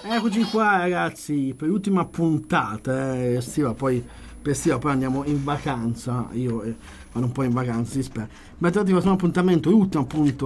Eccoci qua ragazzi per l'ultima puntata estiva, poi per estiva poi andiamo in vacanza, io vado un po' in vacanza, si spera. Ma tra l'altro questo appuntamento, l'ultimo appunto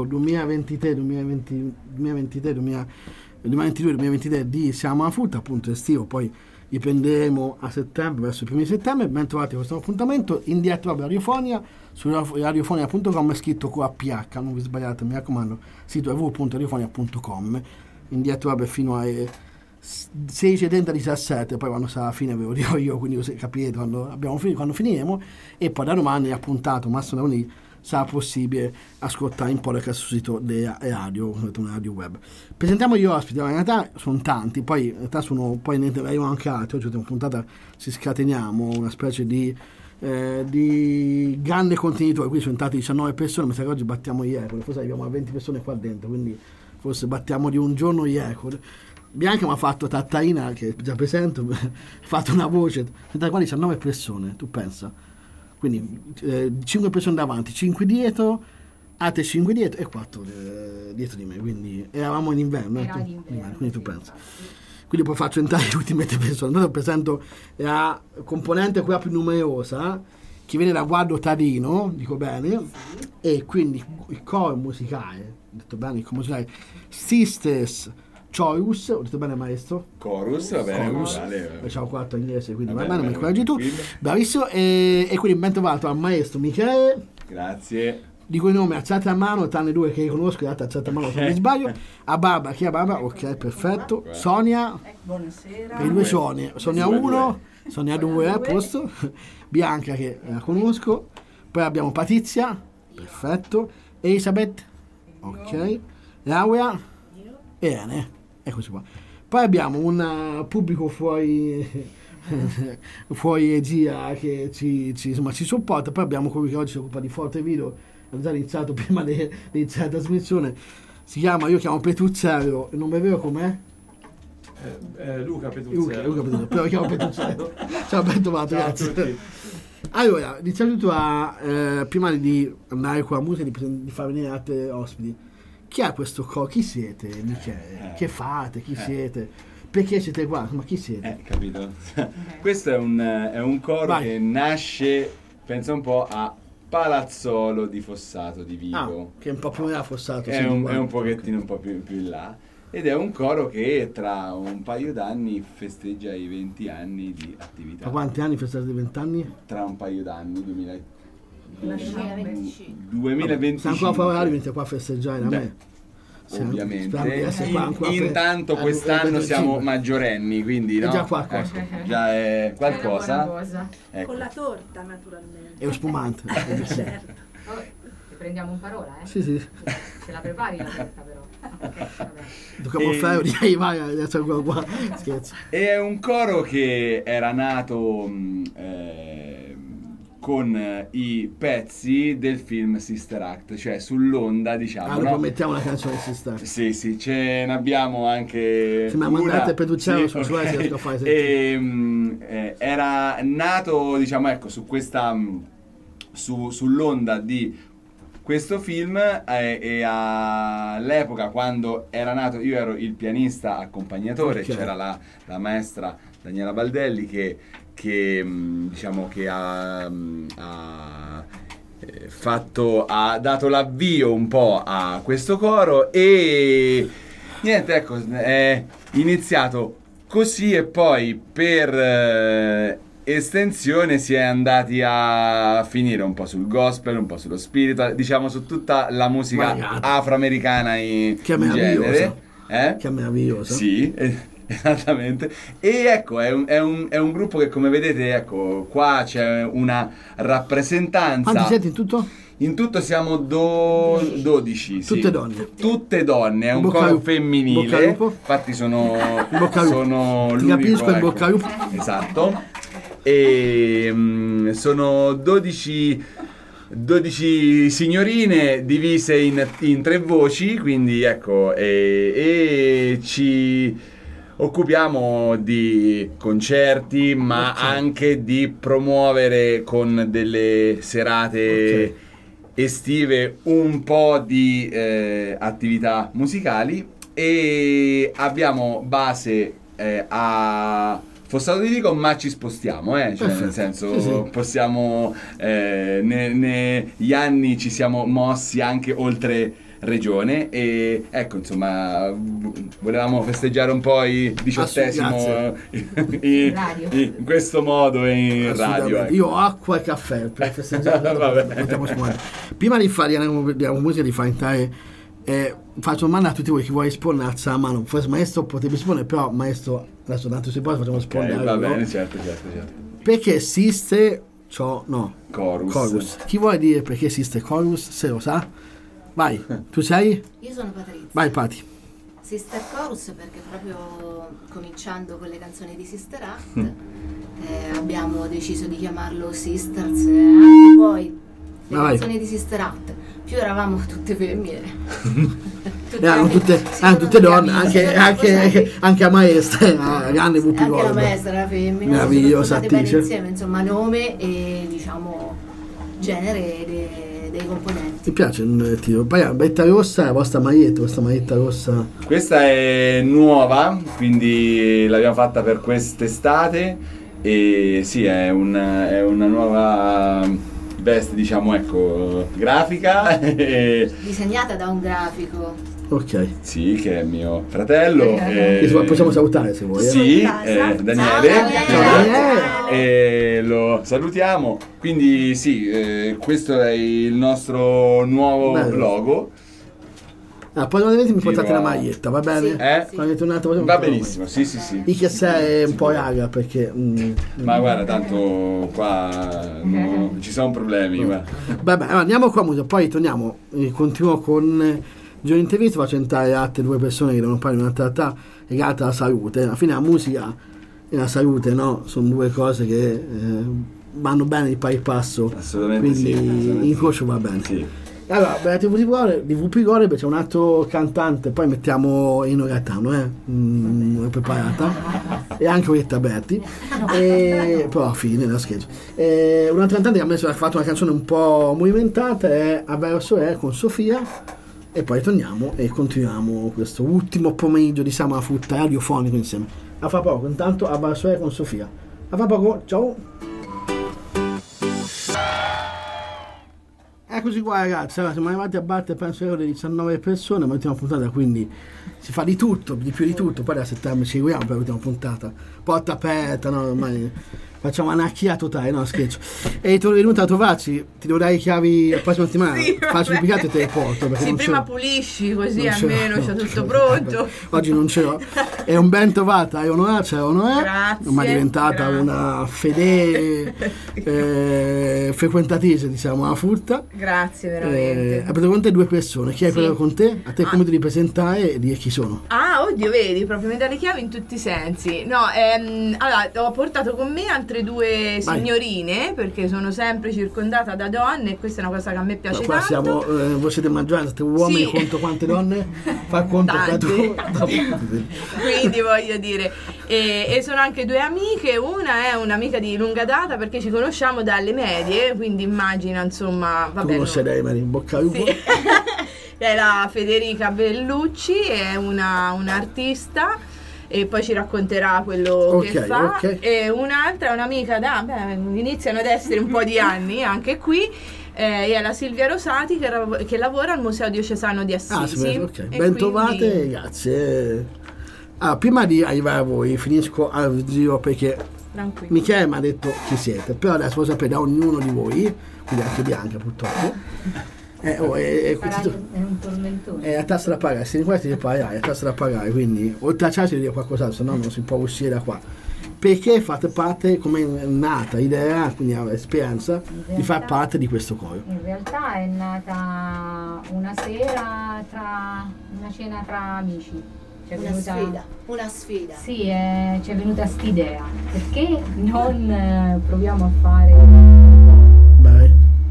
2022-2023 di Siamo a Frutta, appunto estivo, poi riprenderemo a settembre, verso i primi di settembre. Ben trovati questo appuntamento in diretta web Radiofonia, su radiofonia.com è scritto con APH, non vi sbagliate, mi raccomando, sito www.radiofonia.com, in diretta web fino a 16:30-17, poi quando sarà la fine ve lo dirò io, quindi capirete quando finiremo, e poi da domani appuntato Massimo Leoni sarà possibile ascoltare in podcast sul sito della radio, una radio web. Presentiamo gli ospiti, in realtà sono tanti, poi in realtà poi ne arrivano anche altri. Oggi una puntata ci scateniamo, una specie di grande contenitore. Qui sono entrate 19 persone, mi sa che oggi battiamo i record, forse arriviamo a 20 persone qua dentro, quindi forse battiamo di un giorno i record. Bianca mi ha fatto Tattarina, che già presento, ha fatto una voce, tra quali 19 persone, tu pensa? Quindi 5 persone davanti, 5 dietro, altre 5 dietro e 4 dietro di me, quindi eravamo in inverno, quindi tu pensa. Quindi poi faccio entrare le ultime 3 persone. Allora presento la componente quella più numerosa, che viene da Guardo Tarino, dico bene, e quindi il coro musicale, detto bene, il coro musicale Sisters Chorus, ho detto bene maestro? Chorus, va bene, Chorus. vale. Facciamo 4 inglese, quindi Va va bene, bene, mi correggi tu. tranquillo. Bravissimo, e quindi ben trovato al maestro Michele, Grazie. di cui nome alzate a mano, tranne 2 che conosco, l'altra alzate a mano se non mi sbaglio. A Barbara, chi è Barbara? Ok, perfetto. Sonia, Buonasera. per i 2 Sonia. Sonia 1, Sonia 2, a posto. Bianca che la conosco. Poi abbiamo Patrizia, perfetto. Elisabeth, ok. Laura e Ene, eccoci qua. Poi abbiamo un pubblico fuori regia che ci supporta. Poi abbiamo colui che oggi si occupa di foto e video, ha già iniziato prima di iniziare la trasmissione, io chiamo Petruzzello, il nome vero com'è? Luca Petruzzello. Luca Petruzzello, però lo chiamo Petruzzello. Ciao, ben trovato, Ciao a grazie. tutti. Allora, iniziamo tutto prima di andare con la musica, di far venire altri ospiti. Chi ha questo chi siete, Michele? Che fate? Chi siete? Perché siete qua? Ma chi siete? Capito. Questo è un coro Vai. che nasce, pensa un po', a Palazzolo di Fossato di Vigo. Che è un po' più in là Fossato. È un pochettino un po' più in là. Ed è un coro che tra un paio d'anni festeggia i 20 anni di attività. Ma quanti anni festeggiate 20 anni? Tra un paio d'anni, 2025. 2025. Se ancora favorabili venite qua a festeggiare da Beh, me. Ovviamente. Speriamo di essere qua ancora Intanto per- quest'anno a- siamo maggiorenni, quindi È no? già qualcosa. Ecco, già è qualcosa. Ecco. Con la torta, naturalmente. È lo spumante. Certo. Vabbè, ti prendiamo un parola, eh? Sì, sì. Se la prepari la torta però. Ok, vabbè. Tocchiamo il ferro, direi vai, adesso qua. Scherzo. È un coro che era nato con i pezzi del film Sister Act, cioè sull'onda, diciamo. Allora, no? mettiamo la canzone di Sister. Sì, ce ne abbiamo anche. Se mi mandate per Ducciano, sì, su ok. riesco a fare sentire. Era nato, diciamo, ecco, su questa sull'onda di questo film, e all'epoca quando era nato io ero il pianista accompagnatore, Ok. c'era la maestra Daniela Baldelli che diciamo che ha dato l'avvio un po' a questo coro, e niente, ecco, è iniziato così, e poi per estensione si è andati a finire un po' sul gospel, un po' sullo spiritual, diciamo su tutta la musica Variata. afroamericana in Che è genere. meravigliosa. Che è meraviglioso. Sì, esattamente. E ecco, è un gruppo che, come vedete, ecco, qua c'è una rappresentanza. Quanti siete in tutto? In tutto siamo 12. Tutte sì. donne. Tutte donne, è un In bocca al coro lupo. In bocca al femminile. lupo. Infatti sono In bocca al lupo. sono Ti l'unico, capisco, in ecco. bocca al lupo. Esatto. E sono 12 signorine divise in 3 voci, quindi ecco, e ci occupiamo di concerti, ma Ok. anche di promuovere con delle serate Ok. estive un po' di attività musicali. e abbiamo base a Fossato di Vico, ma ci spostiamo, cioè Perfetto. nel senso Sì, sì. possiamo negli anni ci siamo mossi anche oltre regione e ecco, insomma, volevamo festeggiare un po' il 18° in questo modo e in radio. Assolutamente. Io ho acqua e caffè per festeggiare. Vabbè. Mettiamo spumante. Prima di fare la musica, di fare entrare, faccio domanda a tutti voi: chi vuole esporre, alza la mano. Forse maestro potrebbe esporre, però maestro adesso tanto si può, facciamo esporre. Va bene, certo. Perché esiste Chorus. Chi vuole dire perché esiste Chorus? Se lo sa? Vai, tu sei? Io sono Patrizia. Vai Pati. Sister Chorus perché proprio cominciando con le canzoni di Sister Act abbiamo deciso di chiamarlo Sisters e anche poi le canzoni di Sister Act più eravamo tutte femmine. Erano tutte donne, anche a maestra, grande Whoopi anche la Goldberg. maestra era femmina, Meravigliosa sono state bene attrice. insieme, insomma nome e diciamo genere dei componenti. Mi piace il tiro. Poi Betta Rossa è la vostra maglietta rossa. Questa è nuova, quindi l'abbiamo fatta per quest'estate e sì, è una nuova veste, diciamo, ecco, grafica. Disegnata da un grafico. Ok. Sì, che è mio fratello. Possiamo salutare se vuoi. Sì, Ciao, Daniele. Daniele. E lo salutiamo. Quindi sì, questo è il nostro nuovo Bello. logo. Poi non mi portate Tiro la a- maglietta, va bene? Sì. Quando è tornato possiamo Va fare la benissimo, sì. maglietta. I che sei un po' raga perché Ma guarda, tanto qua non ci sono problemi. Guarda. vabbè, allora, andiamo qua musica, poi torniamo, continuo con giorno intervista, faccio entrare altre due persone che devono parlare di un'altra realtà legata alla salute. Alla fine la musica e la salute, no? Sono due cose che vanno bene di pari passo. Assolutamente quindi sì, assolutamente incrocio va bene. Sì. Allora, per la TV di Whoopi Goldberg c'è un altro cantante, poi mettiamo Ino Gaetano, è preparata, e anche Orietta Berti, però a fine, da scherzo. Un altro cantante che a me ha fatto una canzone un po' movimentata è Avverso con Sofia, e poi torniamo e continuiamo questo ultimo pomeriggio di Sama Frutta radiofonico insieme. A fra poco, intanto Avverso con Sofia. A fra poco, ciao! Eccoci qua ragazzi, allora siamo arrivati a battere penso le 19 persone, ma l'ultima puntata quindi si fa di tutto, di più di tutto, poi da settembre ci seguiamo per l'ultima puntata, porta aperta, no, ormai facciamo anarchia totale, no scherzo. E tu sei venuta a trovarci, ti devo dare i chiavi la prossima settimana, Sì, faccio il piccato e te le porto. Sì, non prima ce l'ho. pulisci così Non ce l'ho, almeno c'è no, tutto ce l'ho. pronto. Oggi non ce l'ho. È un ben trovata, è onorata, Grazie, ma è diventata grazie. una fedele frequentatrice, diciamo, alla frutta. Grazie veramente. Hai preso con te due persone, chi hai Sì. preso con te? A te come devi presentare e dire chi sono? Ah, oddio, vedi, proprio mi dà le chiavi in tutti i sensi. No, allora, ho portato con me altre due Vai. signorine, perché sono sempre circondata da donne e questa è una cosa che a me piace Qua tanto. siamo, voi siete maggioranza, siete uomini Sì. contro quante donne? Fa conto che tu. Quindi voglio dire, e sono anche due amiche, una è un'amica di lunga data perché ci conosciamo dalle medie, quindi immagina, insomma, Tu vabbè. conoscerei Mary, in bocca al lupo. Sì. È la Federica Bellucci, è un'artista e poi ci racconterà quello che fa. Ok. E un'altra è un'amica iniziano ad essere un po' di anni anche qui. È la Silvia Rosati che lavora al Museo Diocesano di Assisi. Ok, E ben trovate, quindi- grazie. Prima di arrivare a voi, finisco al giro perché Tranquillo. Michele mi ha detto chi siete, però adesso lo sapete da ognuno di voi, quindi anche Bianca purtroppo. È un tormentone. È la tassa da pagare, se di qua si deve pagare, è la tassa da pagare, quindi oltre a ciò si deve dire qualcos'altro, se no non si può uscire da qua. Perché fate parte, come è nata l'idea, quindi esperienza, di far parte di questo coro? In realtà è nata una sera una cena tra amici. Ci è Una sfida. Sì, ci è venuta st'idea. Perché non proviamo a fare... Dai.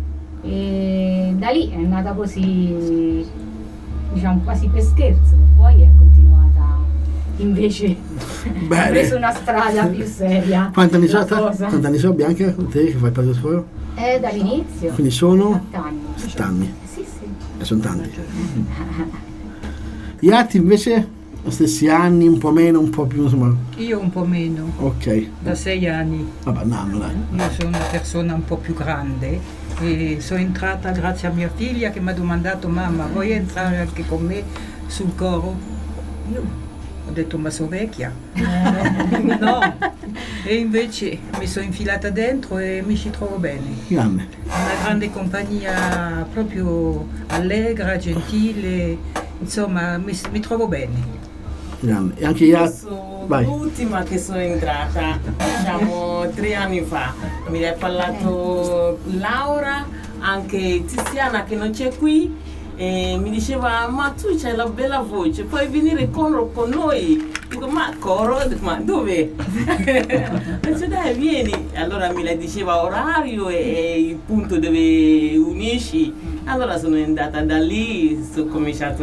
E da lì è nata così, diciamo quasi per scherzo, poi è continuata invece, Bene. ha preso una strada più seria. Quanti anni sono? la cosa. Quanti anni sono Bianca? Te che fai parte del coro? È dall'inizio. Quindi sono 7 anni. 7 anni, Sì, sì. e sono tanti. Gli altri invece? Stessi anni, un po' meno, un po' più, insomma. Io un po' meno, Ok. da 6 anni. Vabbè, un anno, dai. Io sono una persona un po' più grande e sono entrata grazie a mia figlia che mi ha domandato: mamma, vuoi entrare anche con me sul coro? Io ho detto: ma sono vecchia. No. E invece mi sono infilata dentro e mi ci trovo bene. Grande. Una grande compagnia proprio allegra, gentile, insomma mi trovo bene. Grande. E anche gli altri. Sono Vai. l'ultima che sono entrata, diciamo 3 anni fa. Mi ha parlato Laura, anche Tiziana che non c'è qui, e mi diceva: ma tu c'hai la bella voce, puoi venire con noi? Dico: ma coro? Ma dove? Dice: dai, vieni. Allora mi lei diceva orario e il punto dove unisci. Allora sono andata da lì, ho cominciato.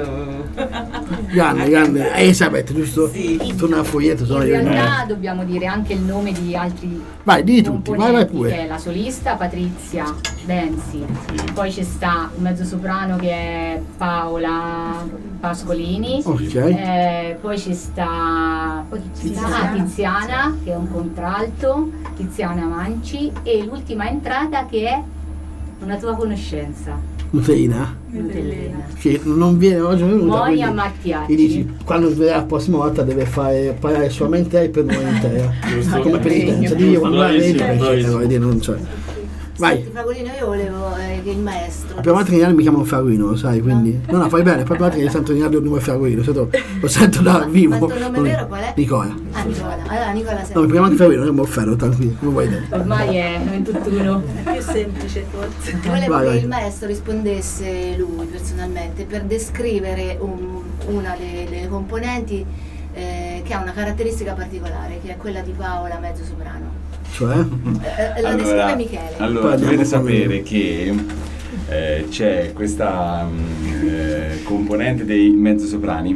Grande. Elisabeth, giusto? Sì. Torna al foglietto, sono In io. realtà dobbiamo dire anche il nome di altri Vai, di tutti, vai componenti, pure. che è la solista Patrizia Benzi, poi c'è sta un mezzosoprano che è Paola Pascolini, Ok. poi ci sta Tiziana che è un contralto, Tiziana Manci, e l'ultima entrata che è una tua conoscenza, Nuteina, Nutellina. che non viene oggi venuta. Monia quindi Mattiacci. gli dici, quando verrà la prossima volta deve fare parlare solamente lei per noi intera. Come penitenza. Dio, quando la vedi, non c'è. Vai. Senti, Fragolino, io volevo che il maestro. La prima volta che mi chiamano Fragolino, lo sai, quindi. No, fai bene, poi prima volta che sento il nome Fragolino, lo sento da vivo. Ma il tuo nome vero qual è? Nicola. Ah, Nicola. Allora, Nicola No, sei. prima che Fragolino non mi offero, tranquillo, come vuoi dire. Ormai è un tutt'uno. Più semplice forse. Volevo Vai. che il maestro rispondesse lui personalmente per descrivere una delle componenti che ha una caratteristica particolare, che è quella di Paola mezzo soprano. Cioè? La descrive Michele. Allora, Poi dovete andiamo con sapere che c'è questa componente dei mezzosoprani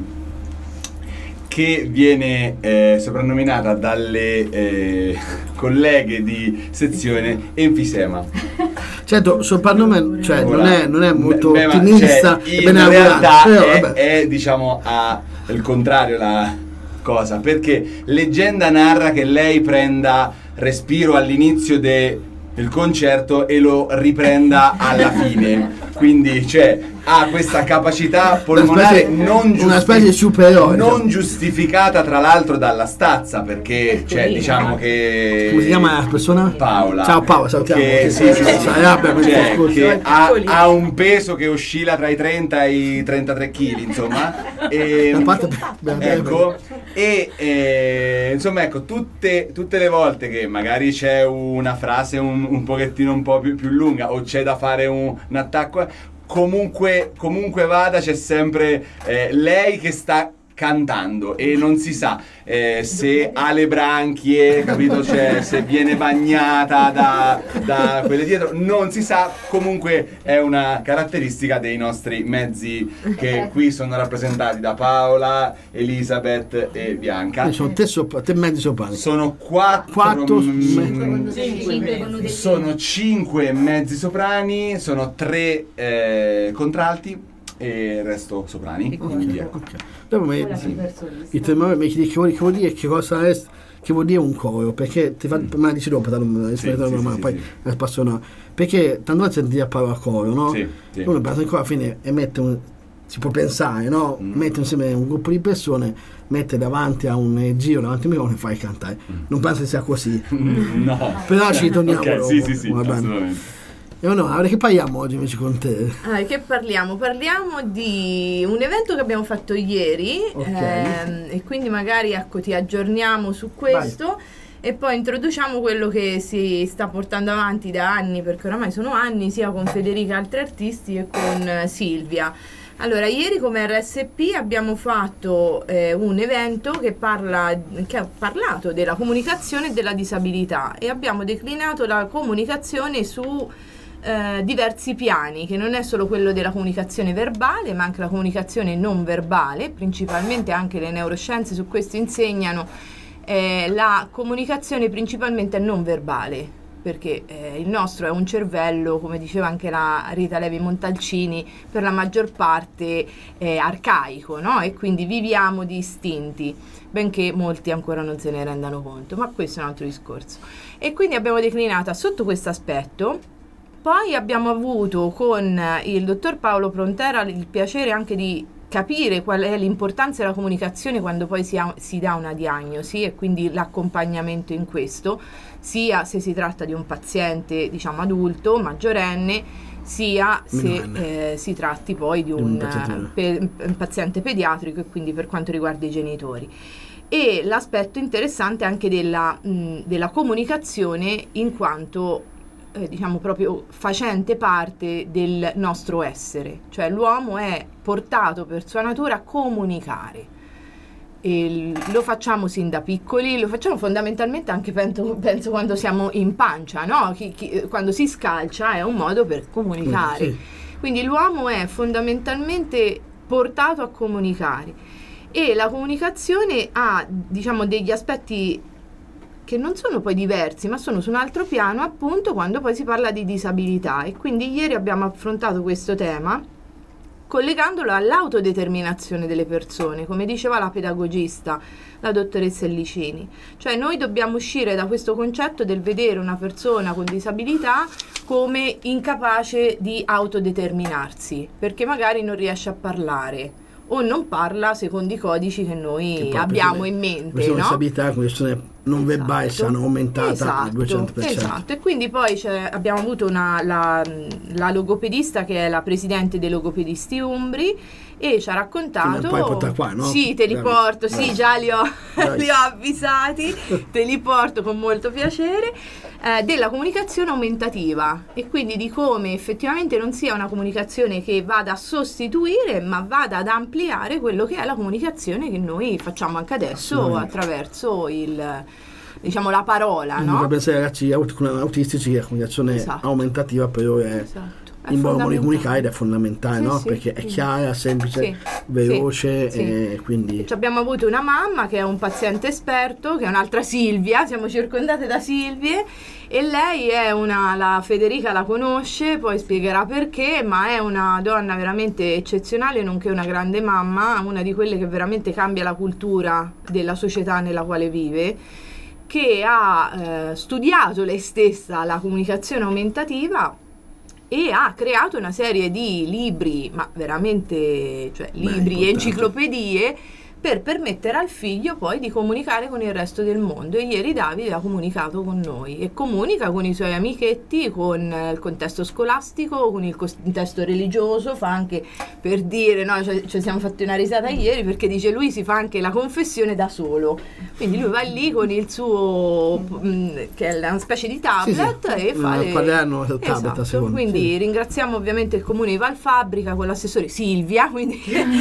che viene soprannominata dalle colleghe di sezione enfisema. Certo, soprannome, cioè, Ora, non è molto beh, ma, ottimista, cioè, è ben in realtà augurato, però, vabbè. è diciamo il contrario la cosa, perché leggenda narra che lei prenda respiro all'inizio del concerto e lo riprenda alla fine, quindi cioè ha questa capacità polmonare una specie superiore, non giustificata tra l'altro dalla stazza, perché cioè, diciamo che Come si chiama la persona? Paola. Ciao Paola, salutiamo. Che, sì, Cioè, che ha un peso che oscilla tra i 30 e i 33 kg, insomma. E, A parte- ecco, insomma, ecco, tutte le volte che magari c'è una frase un pochettino un po' più lunga o c'è da fare un attacco, comunque vada, c'è sempre lei che sta cantando e non si sa se ha le branchie, capito? Cioè, se viene bagnata da quelle dietro, non si sa. Comunque è una caratteristica dei nostri mezzi che qui sono rappresentati da Paola, Elisabeth e Bianca. Sono te mezzi soprani. Sono quattro sono 5 mezzi soprani, sono 3 contralti e il resto soprani. Quindi ecco. Ok. Dopo mi chiedi che vuol dire, che cosa è, che vuol dire un coro, perché me la dici dopo, poi la passo no. Perché tante volte senti la parola coro, no? Sì. Uno pensa ancora alla fine e si può pensare, no? Mette insieme un gruppo di persone, mette davanti a un giro, davanti a un microfono e fai cantare. Non penso che sia così. No. Però ci torniamo Ok, dopo. sì, Va bene. assolutamente. E no, che parliamo oggi invece con te? Che parliamo? Parliamo di un evento che abbiamo fatto ieri, Ok. e quindi magari ecco, ti aggiorniamo su questo. E poi introduciamo quello che si sta portando avanti da anni, perché oramai sono anni, sia con Federica e altri artisti che con Silvia. Allora, ieri come RSP abbiamo fatto un evento che ha parlato della comunicazione e della disabilità, e abbiamo declinato la comunicazione su diversi piani, che non è solo quello della comunicazione verbale, ma anche la comunicazione non verbale. Principalmente anche le neuroscienze su questo insegnano la comunicazione principalmente non verbale, perché il nostro è un cervello, come diceva anche la Rita Levi Montalcini, per la maggior parte arcaico, no? E quindi viviamo di istinti, benché molti ancora non se ne rendano conto, ma questo è un altro discorso. E quindi abbiamo declinata sotto questo aspetto. Poi abbiamo avuto con il dottor Paolo Prontera il piacere anche di capire qual è l'importanza della comunicazione quando poi si dà una diagnosi, e quindi l'accompagnamento in questo, sia se si tratta di un paziente, diciamo, adulto, maggiorenne, sia se si tratti poi di un paziente pediatrico, e quindi per quanto riguarda i genitori. E l'aspetto interessante anche della comunicazione in quanto diciamo proprio facente parte del nostro essere, cioè l'uomo è portato per sua natura a comunicare, e lo facciamo sin da piccoli, lo facciamo fondamentalmente anche penso quando siamo in pancia, no? Quando si scalcia è un modo per comunicare, sì. Quindi l'uomo è fondamentalmente portato a comunicare, e la comunicazione ha, diciamo, degli aspetti che non sono poi diversi, ma sono su un altro piano, appunto, quando poi si parla di disabilità. E quindi ieri abbiamo affrontato questo tema collegandolo all'autodeterminazione delle persone, come diceva la pedagogista, la dottoressa Ellicini. Cioè noi dobbiamo uscire da questo concetto del vedere una persona con disabilità come incapace di autodeterminarsi, perché magari non riesce a parlare o non parla secondo i codici che noi abbiamo in mente, no? Disabilità, questione non verbale, sono aumentata al 200%. Esatto, e quindi poi abbiamo avuto la logopedista che è la presidente dei logopedisti umbri, e ci ha raccontato. Poi porta qua, no? Sì, te li porto, sì, già li ho avvisati, te li porto con molto piacere, della comunicazione aumentativa, e quindi di come effettivamente non sia una comunicazione che vada a sostituire, ma vada ad ampliare quello che è la comunicazione che noi facciamo anche adesso attraverso diciamo la parola, no? Per pensare ai ragazzi autistici la comunicazione aumentativa però è in modo di comunicare ed è fondamentale, no? Sì, perché è chiara, semplice, veloce, e quindi abbiamo avuto una mamma che è un paziente esperto, che è un'altra Silvia, siamo circondate da Silvie, e lei è la Federica la conosce, poi spiegherà perché, ma è una donna veramente eccezionale, nonché una grande mamma, una di quelle che veramente cambia la cultura della società nella quale vive, che ha studiato lei stessa la comunicazione aumentativa e ha creato una serie di libri, ma veramente, cioè libri e enciclopedie, per permettere al figlio poi di comunicare con il resto del mondo. E ieri Davide ha comunicato con noi e comunica con i suoi amichetti, con il contesto scolastico, con il contesto religioso, fa anche, per dire, no, ci siamo fatti una risata ieri perché dice lui si fa anche la confessione da solo, quindi lui va lì con il suo che è una specie di tablet e fa il quaderno del tablet, esatto. Quindi ringraziamo ovviamente il comune di Valfabbrica con l'assessore Silvia, quindi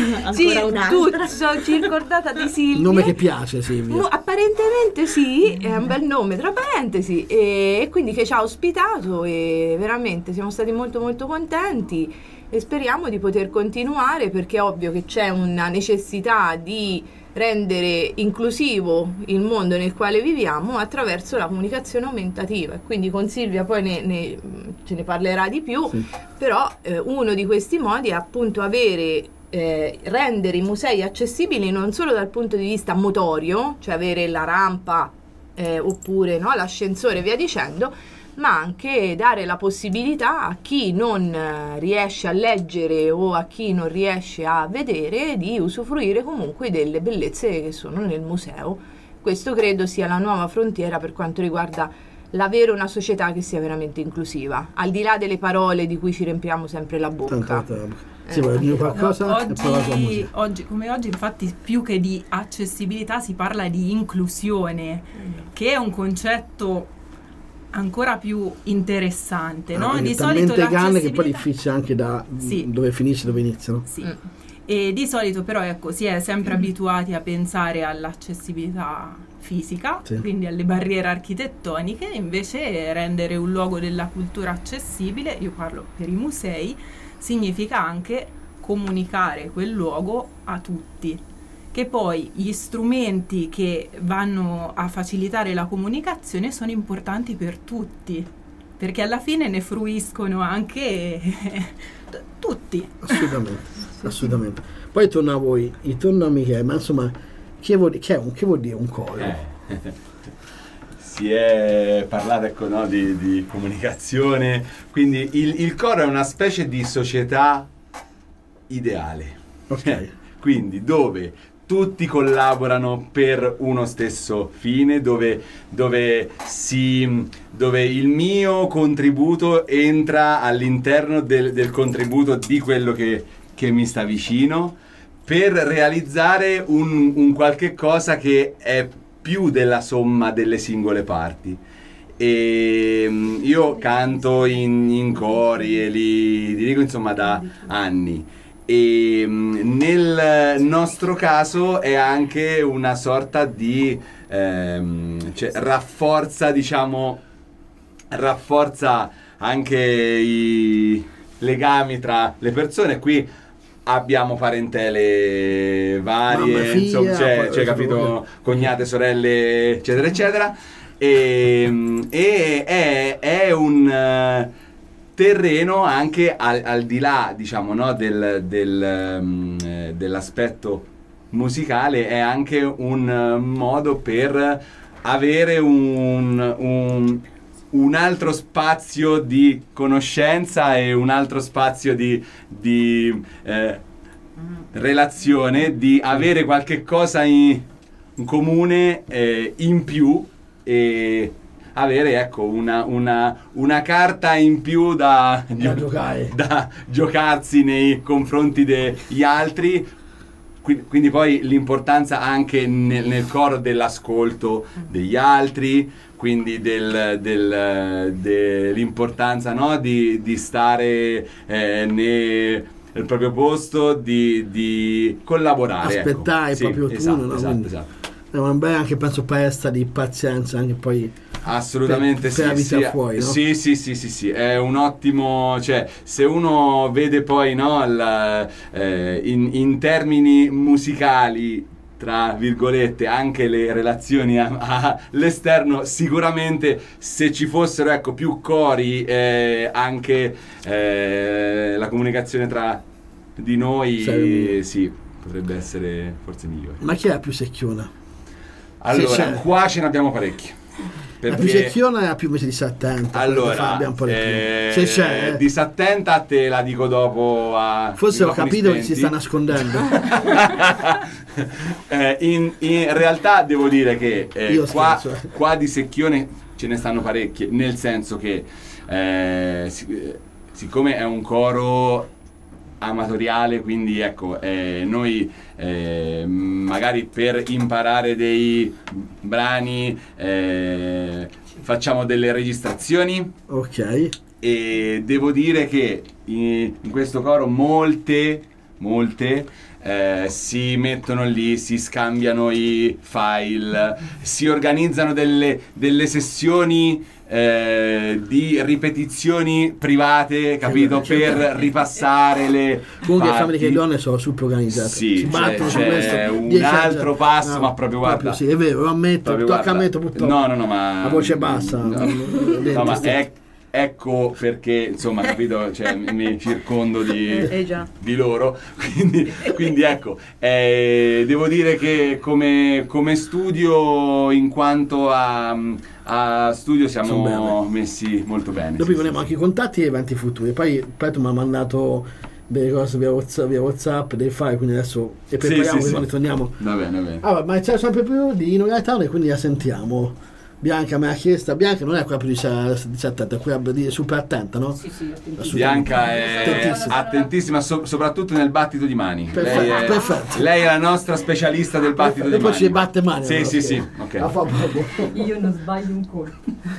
ricordata di Silvia, nome che piace, Silvia, apparentemente sì, è un bel nome tra parentesi, e quindi che ci ha ospitato, e veramente siamo stati molto molto contenti e speriamo di poter continuare, perché è ovvio che c'è una necessità di rendere inclusivo il mondo nel quale viviamo attraverso la comunicazione aumentativa, e quindi con Silvia poi ce ne parlerà di più, però uno di questi modi è appunto rendere i musei accessibili non solo dal punto di vista motorio, cioè avere la rampa oppure l'ascensore e via dicendo, ma anche dare la possibilità a chi non riesce a leggere o a chi non riesce a vedere di usufruire comunque delle bellezze che sono nel museo. Questo credo sia la nuova frontiera per quanto riguarda l'avere una società che sia veramente inclusiva, al di là delle parole di cui ci riempiamo sempre la bocca. Vuoi dire qualcosa? Oggi, infatti, più che di accessibilità si parla di inclusione, che è un concetto ancora più interessante, no? Di solito grande che poi è difficile anche da dove finisce, dove inizia, no? Sì. E di solito però si è sempre abituati a pensare all'accessibilità fisica, quindi alle barriere architettoniche, invece rendere un luogo della cultura accessibile, io parlo per i musei, significa anche comunicare quel luogo a tutti, che poi gli strumenti che vanno a facilitare la comunicazione sono importanti per tutti, perché alla fine ne fruiscono anche tutti. Assolutamente. Poi torno a voi, torno a Michele, ma insomma, che vuol dire un coro? Si è parlato, ecco, no, di comunicazione, quindi il coro è una specie di società ideale, ok, quindi dove tutti collaborano per uno stesso fine, dove il mio contributo entra all'interno del contributo di quello che mi sta vicino, per realizzare un qualche cosa che è più della somma delle singole parti. E io canto in cori e li dirigo insomma da anni, e nel nostro caso è anche una sorta di rafforza anche i legami tra le persone. Qui abbiamo parentele varie, mamma, figlia, insomma, c'è capito, cognate, sorelle, eccetera eccetera, e è un terreno anche al di là, diciamo, no, dell'aspetto musicale, è anche un modo per avere un altro spazio di conoscenza e un altro spazio di relazione, di avere qualche cosa in comune in più, e avere, ecco, una carta in più da giocarsi nei confronti degli altri. Quindi poi l'importanza anche nel coro dell'ascolto degli altri, quindi dell'importanza, no, di stare nel proprio posto, di collaborare, aspettare, ecco. Proprio esatto. È un bel, anche penso, palestra di pazienza anche poi. Assolutamente per la vita fuori, no? Sì, è un ottimo, cioè, se uno vede poi, no, in termini musicali, tra virgolette, anche le relazioni all'esterno, sicuramente se ci fossero, ecco, più cori, anche la comunicazione tra di noi, sì, potrebbe essere forse migliore. Ma chi è la più secchiona? Allora, qua ce ne abbiamo parecchi. La più secchiona è la più invece di Sattenta. Allora, di Sattenta te la dico dopo. Forse ho capito che si sta nascondendo. In realtà devo dire che qua di secchione ce ne stanno parecchie, nel senso che siccome è un coro amatoriale, quindi ecco, noi magari per imparare dei brani facciamo delle registrazioni, ok, e devo dire che in questo coro molte si mettono lì, si scambiano i file, si organizzano delle sessioni di ripetizioni private, capito, per ripassare le comunque le famiglie che donne sono super organizzate, sì, si battono su c'è questo, un altro passo, no, ma proprio guarda, sì, è vero, lo ammetto, tocca a me purtroppo, no, ma la voce bassa, no, ma ecco perché, insomma, capito, cioè, mi circondo di loro, quindi ecco, devo dire che come studio, in quanto a studio, siamo messi molto bene. Dopo volevo anche i contatti e eventi futuri. Poi tu mi ha mandato delle cose via WhatsApp, dei file, quindi adesso prepariamo quando torniamo. Va bene. Allora, ma c'è sempre più di Ino Gaetano e quindi la sentiamo. Bianca me l'ha chiesta. Bianca non è quella più di 17, è quella di super attenta, no? Sì, Bianca è attentissima, soprattutto nel battito di mani. Perfetto. Lei è la nostra specialista del battito di mani. E poi ci batte mani. Sì, ok. Io non sbaglio un colpo.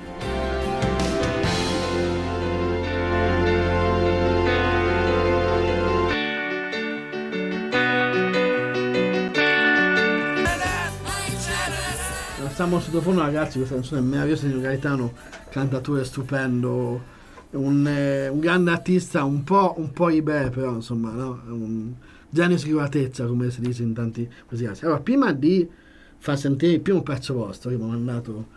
Stiamo sottofondo, ragazzi, questa canzone è meravigliosa di Ino Gaetano, cantatore stupendo, un grande artista, un po' ibè, però insomma, no? genio scrivatezza, come si dice in tanti così. Allora, prima di far sentire il primo pezzo vostro, io mi ho mandato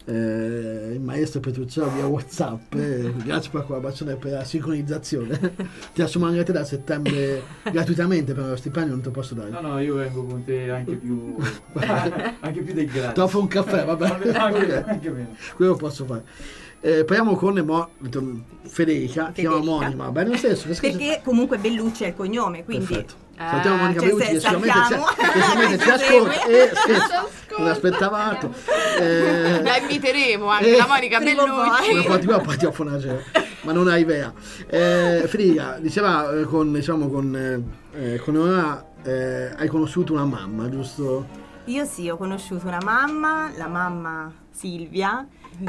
il maestro Petrucciolo via WhatsApp, grazie per la collaborazione, per la sincronizzazione. Ti assumo anche te da settembre gratuitamente, per lo stipendio non te lo posso dare. No, io vengo con te anche più anche più del gratis. Ti offro un caffè, vabbè. anche meno. Quello posso fare. Parliamo con Federica, chiama Monica, va bene lo stesso. Perché comunque Bellucci è il cognome, quindi... Perfetto. Salutiamo Monica Bellucci, che sicuramente ci ascolta. Non aspettava altro. La inviteremo anche la Monica Bellucci. Poi ti offro una cena, ma non hai idea. Federica, diceva con Eleonora, hai conosciuto una mamma, giusto? Io sì, ho conosciuto una mamma, la mamma Silvia,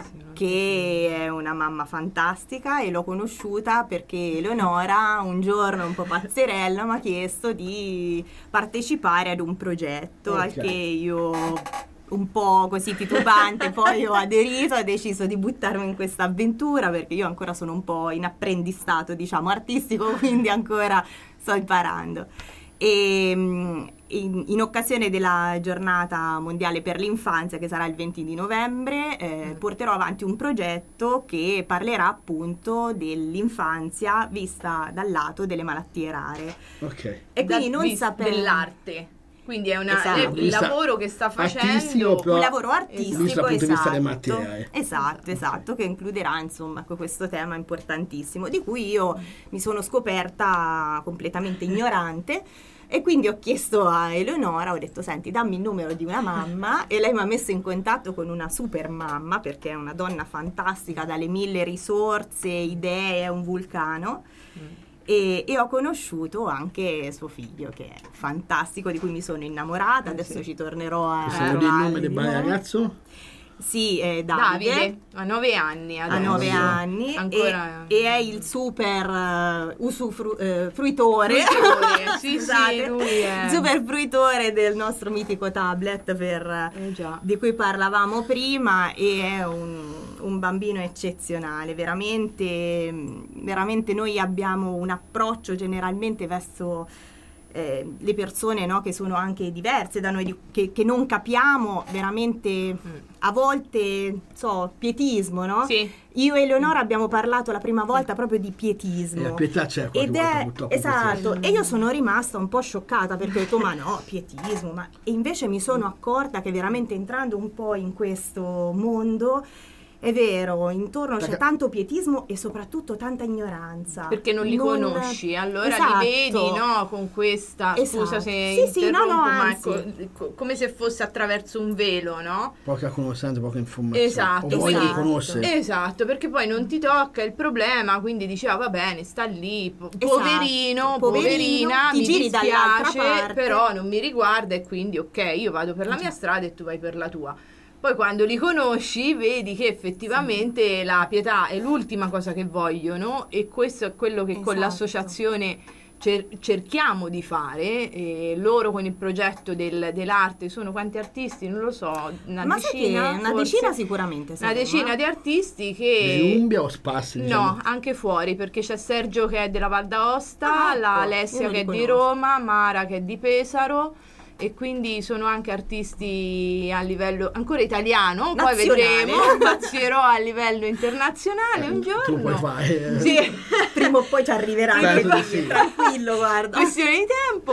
che è una mamma fantastica, e l'ho conosciuta perché Eleonora un giorno un po' pazzerella mi ha chiesto di partecipare ad un progetto al che io, un po' così titubante, poi ho aderito, ho deciso di buttarmi in questa avventura perché io ancora sono un po' in apprendistato, diciamo, artistico, quindi ancora sto imparando. E in occasione della giornata mondiale per l'infanzia, che sarà il 20 di novembre, porterò avanti un progetto che parlerà appunto dell'infanzia vista dal lato delle malattie rare. Ok. E quindi non sapere dell'arte. Quindi è Esatto. il lavoro che sta facendo, un lavoro artistico, visto dal punto di vista delle malattie rare. Esatto, che includerà insomma questo tema importantissimo di cui io mi sono scoperta completamente ignorante. E quindi ho chiesto a Eleonora, ho detto: senti, dammi il numero di una mamma, e lei mi ha messo in contatto con una super mamma, perché è una donna fantastica, dalle 1000 risorse, idee, è un vulcano. E ho conosciuto anche suo figlio, che è fantastico, di cui mi sono innamorata. Adesso ci tornerò a Possiamo dire il nome del ragazzo? Sì, Davide, ha 9 anni adesso. Ha 9 anni Ancora... e è il fruitore. Sì, Scusate, lui è super fruitore del nostro mitico tablet di cui parlavamo prima, e è un bambino eccezionale, veramente noi abbiamo un approccio generalmente verso le persone, no, che sono anche diverse da noi, che non capiamo veramente, a volte pietismo, no? Sì. Io e Eleonora abbiamo parlato la prima volta proprio di pietismo. La pietà c'è ed è esatto, e io sono rimasta un po' scioccata perché ho detto: ma no, pietismo, e invece mi sono accorta che veramente entrando un po' in questo mondo, è vero, intorno c'è tanto pietismo e soprattutto tanta ignoranza. Perché non li conosci, allora Esatto. li vedi, no, con questa, scusa se interrompo, ma come se fosse attraverso un velo, no? Poca conoscenza, poca informazione. Esatto, o voglia di conoscere. Esatto, perché poi non ti tocca il problema, quindi diceva: va bene, sta lì, poverina, ti mi giri dall'altra dispiace, parte. però non mi riguarda, e quindi ok, io vado per la mia strada e tu vai per la tua. Poi quando li conosci vedi che effettivamente la pietà è l'ultima cosa che vogliono, e questo è quello che con l'associazione cerchiamo di fare. E loro con il progetto dell'arte sono quanti artisti? Non lo so, una decina sicuramente. Una decina di artisti che... Di Umbria o sparsi? Diciamo. No, anche fuori, perché c'è Sergio che è della Val d'Aosta, la Alessia che è di Roma, Mara che è di Pesaro. E quindi sono anche artisti a livello ancora italiano, poi vedremo, spazierò a livello internazionale un giorno. Tu puoi fare. Sì. Prima o poi ci arriverà anche qui, tranquillo, guarda. Questione di tempo.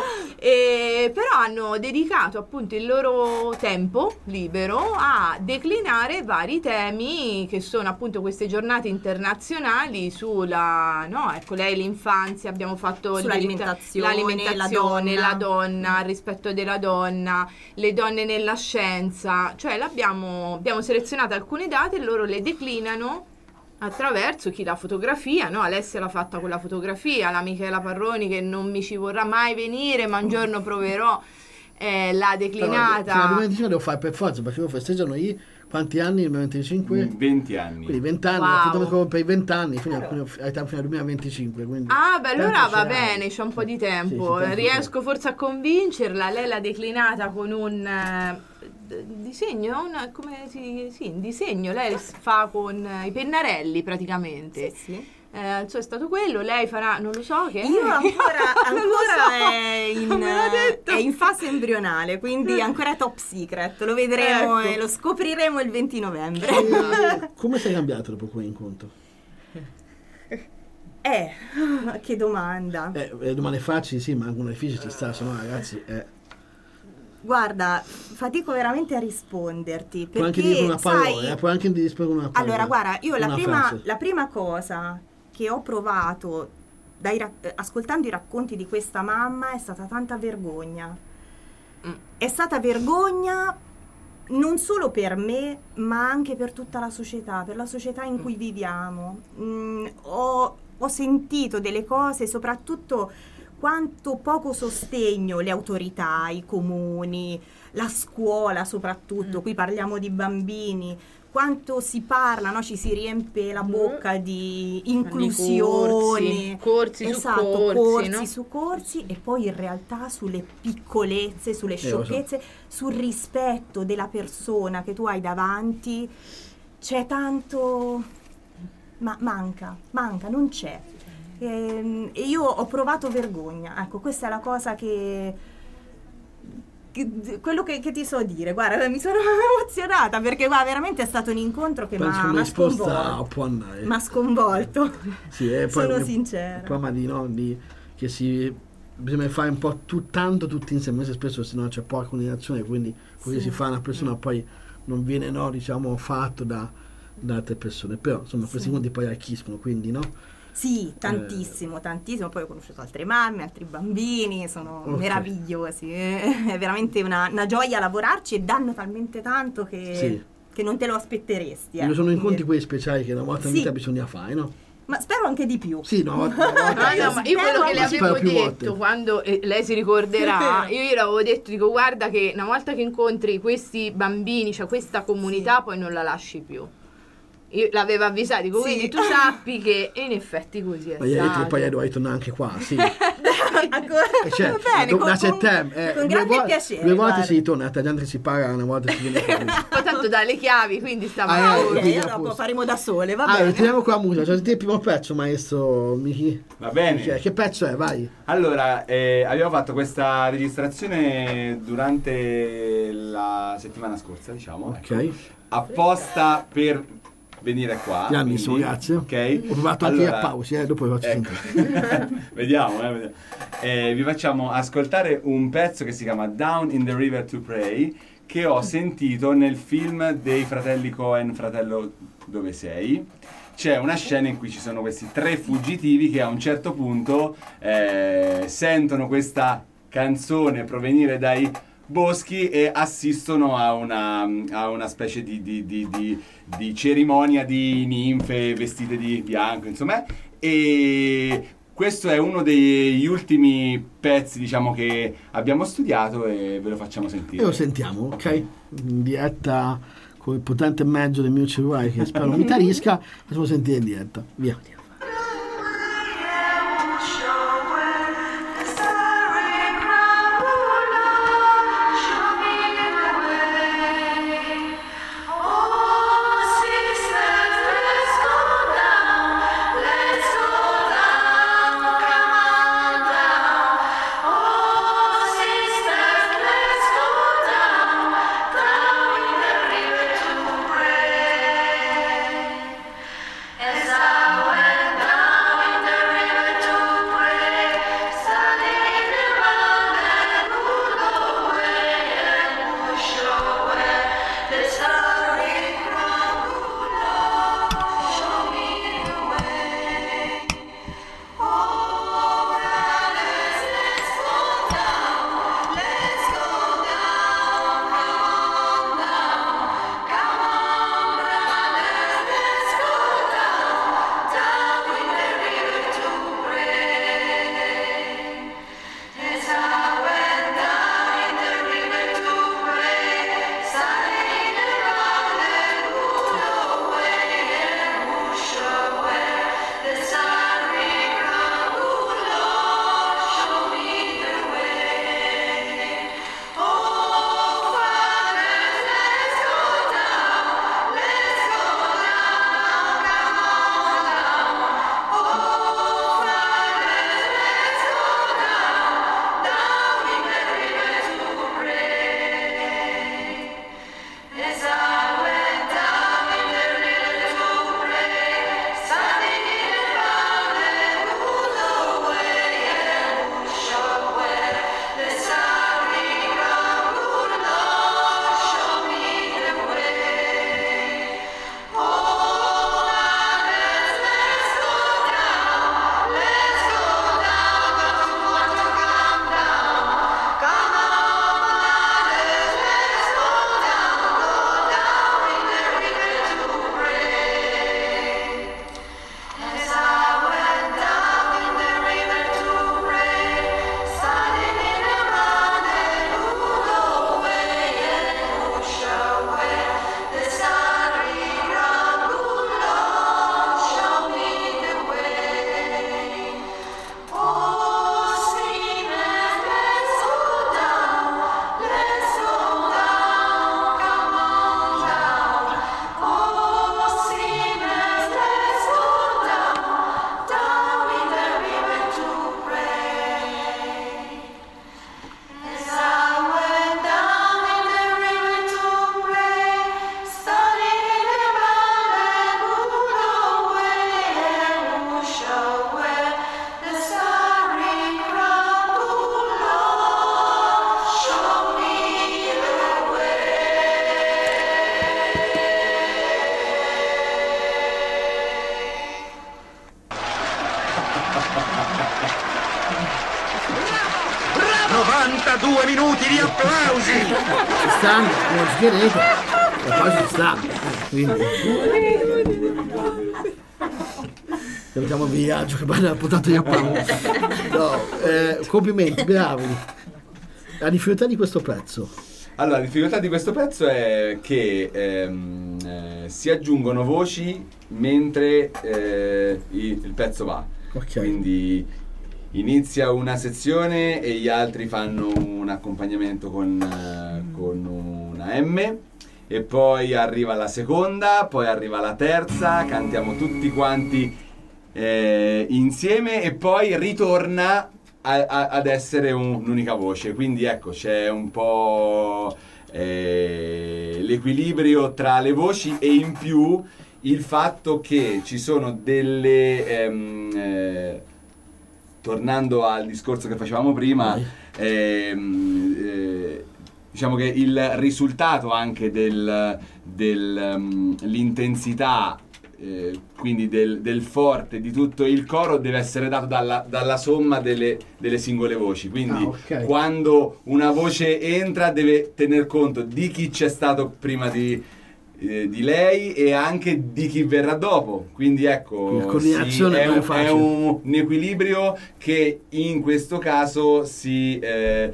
Però hanno dedicato appunto il loro tempo libero a declinare vari temi, che sono appunto queste giornate internazionali sulla, no, ecco, l'infanzia, abbiamo fatto l'alimentazione, la donna, il rispetto della donna, le donne nella scienza, cioè abbiamo selezionato alcune date e loro le declinano attraverso chi la fotografia, no? Alessia l'ha fatta con la fotografia, la Michela Parroni, che non mi ci vorrà mai venire, ma un giorno proverò, l'ha declinata. Allora, 2025 devo fare per forza, perché lo festeggiano quanti anni? Il 2025? 20 anni. Quindi 20 anni, per i 20 anni, fino al 2025. Quindi allora va bene, c'è un po' di tempo. Sì, riesco forse a convincerla. Lei l'ha declinata con un disegno, un disegno. Lei fa con i pennarelli praticamente. Sì. È stato quello, lei farà, non lo so che io ancora so. è in fase embrionale, quindi ancora top secret, lo vedremo e lo scopriremo il 20 novembre. Come sei cambiato dopo quell'incontro? Che domanda. Domande facili sì, ma alcune difficili ci sta, se no ragazzi Guarda, fatico veramente a risponderti, puoi anche perché dire una parola, sai, puoi anche rispondere una parola. allora guarda, io frase. la prima cosa che ho provato ascoltando i racconti di questa mamma è stata tanta vergogna. È stata vergogna non solo per me, ma anche per tutta la società, per la società in cui viviamo. Ho sentito delle cose, soprattutto quanto poco sostegno le autorità, i comuni, la scuola soprattutto, qui parliamo di bambini, quanto si parla, no? Ci si riempie la bocca di inclusione, corsi su corsi, e poi in realtà sulle piccolezze, sulle sciocchezze, sul rispetto della persona che tu hai davanti c'è tanto, ma manca, non c'è. E io ho provato vergogna, ecco, questa è la cosa quello che ti so dire. Guarda, mi sono emozionata perché veramente è stato un incontro che mi ha sconvolto. Sì, sono sincera. Il problema che bisogna fare un po' tanto tutti insieme, spesso se no c'è poca coordinazione, quindi quello che si fa una persona poi non viene fatto da altre persone, però insomma questi conti poi arricchiscono, quindi Sì, tantissimo, poi ho conosciuto altre mamme, altri bambini, sono meravigliosi, è veramente una gioia lavorarci e danno talmente tanto che non te lo aspetteresti. Sono incontri quei speciali che una volta in vita bisogna fare, no? Ma spero anche di più. Sì, ma io quello che le avevo detto quando lei si ricorderà, io gli avevo detto, dico guarda che una volta che incontri questi bambini, cioè questa comunità, poi non la lasci più. Io l'avevo avvisato, dico, quindi tu sappi che in effetti così è. Ma ieri detto che poi dovevi tornare anche qua, sì. Certo, da settembre con grande piacere. 2 volte si ritorna, la gente si paga, una volta si viene fuori. Ma tanto dà le chiavi, quindi stiamo dopo faremo da sole, va bene. Teniamo qua la musica, cioè il primo pezzo, maestro Michi. Va bene. Che pezzo è? Vai. Allora, abbiamo fatto questa registrazione durante la settimana scorsa, diciamo. Ok. Apposta per venire qua. Grandissimo, grazie. Ok. Ho provato anche a pause, dopo vi faccio sentire. Vediamo. Vi facciamo ascoltare un pezzo che si chiama Down in the River to Pray, che ho sentito nel film dei fratelli Coen, Fratello dove sei. C'è una scena in cui ci sono questi 3 fuggitivi che a un certo punto sentono questa canzone provenire dai boschi e assistono a una specie di cerimonia di ninfe vestite di bianco, insomma, e questo è uno degli ultimi pezzi, diciamo, che abbiamo studiato e ve lo facciamo sentire. E lo sentiamo, ok? In diretta con il potente mezzo del mio cellulare che spero mi tarisca, facciamo sentire in diretta, via. As I went stanno uno scheletro e poi ci stanno. Quindi salutiamo Viaggio che ha portato a Paolo. No, complimenti, bravi. La difficoltà di questo pezzo? Allora, la difficoltà di questo pezzo è che si aggiungono voci mentre il pezzo va. Ok. Quindi inizia una sezione e gli altri fanno un accompagnamento con una M, e poi arriva la seconda, poi arriva la terza, cantiamo tutti quanti insieme e poi ritorna ad essere un'unica voce. Quindi ecco, c'è un po' l'equilibrio tra le voci, e in più il fatto che ci sono delle tornando al discorso che facevamo prima, diciamo che il risultato anche dell'intensità, quindi del forte di tutto il coro, deve essere dato dalla somma delle singole voci. Quindi quando una voce entra deve tener conto di chi c'è stato prima di lei e anche di chi verrà dopo. Quindi ecco, è un equilibrio che in questo caso cioè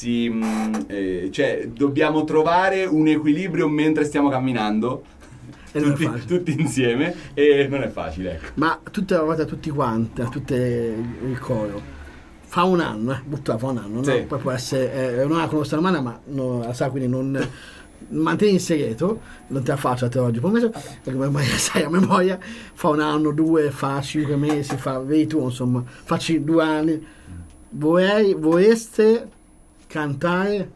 dobbiamo trovare un equilibrio mentre stiamo camminando tutti insieme, e non è facile, ecco. Ma tutte le volte, tutti quanti, il coro fa un anno, fa un anno, sì. No? Poi può essere non la conosco la mano, ma non la sa, quindi non mantieni in segreto, non te la faccio a te oggi perché ormai sai a memoria. Fa un anno, 2, fa 5 mesi, vedi tu, insomma, facci 2 anni. Vorreste cantare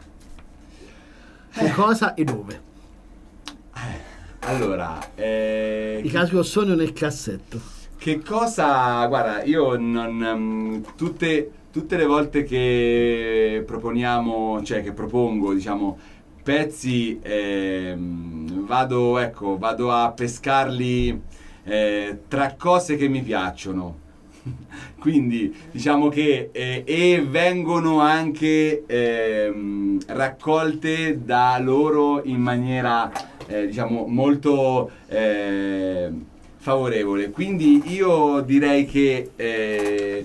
che cosa e dove? Allora, i casi sogno nel cassetto. Che cosa? Guarda, io non tutte le volte che proponiamo, cioè che propongo, diciamo, pezzi, vado a pescarli tra cose che mi piacciono. Quindi diciamo che e vengono anche raccolte da loro in maniera diciamo molto favorevole. Quindi io direi che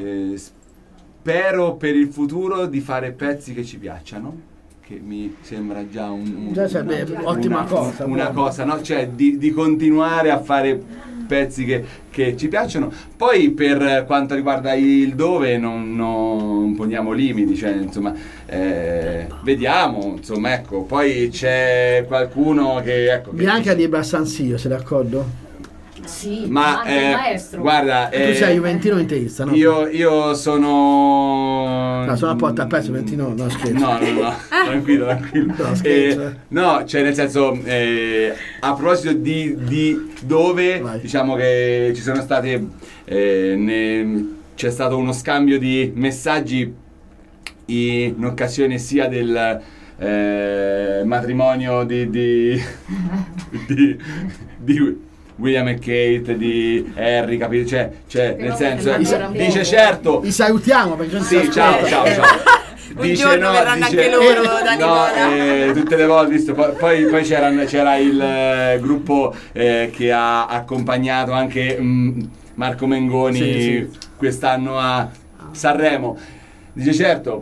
spero per il futuro di fare pezzi che ci piacciono, che mi sembra già ottima cosa. Una cosa, no? Cioè di continuare a fare pezzi che ci piacciono. Poi per quanto riguarda il dove non poniamo limiti, cioè insomma vediamo, insomma, ecco. Poi c'è qualcuno che Bianca di Bassanzio, sei d'accordo? Sì, ma anche il maestro. Guarda, tu sei juventino interista, no? Io sono sono a porta aperta, juventino, no scherzo. No, tranquillo. No, scherzo. No, cioè nel senso, a proposito di dove, vai. Diciamo che ci sono state c'è stato uno scambio di messaggi in occasione sia del matrimonio di William e Kate, di Harry, capito? Cioè nel senso, dice certo. Vi salutiamo perché non sì, ciao. Un giorno verranno anche loro da Nicola. Tutte le volte, visto. Poi c'era il gruppo che ha accompagnato anche Marco Mengoni, sì. Quest'anno a Sanremo. Dice certo,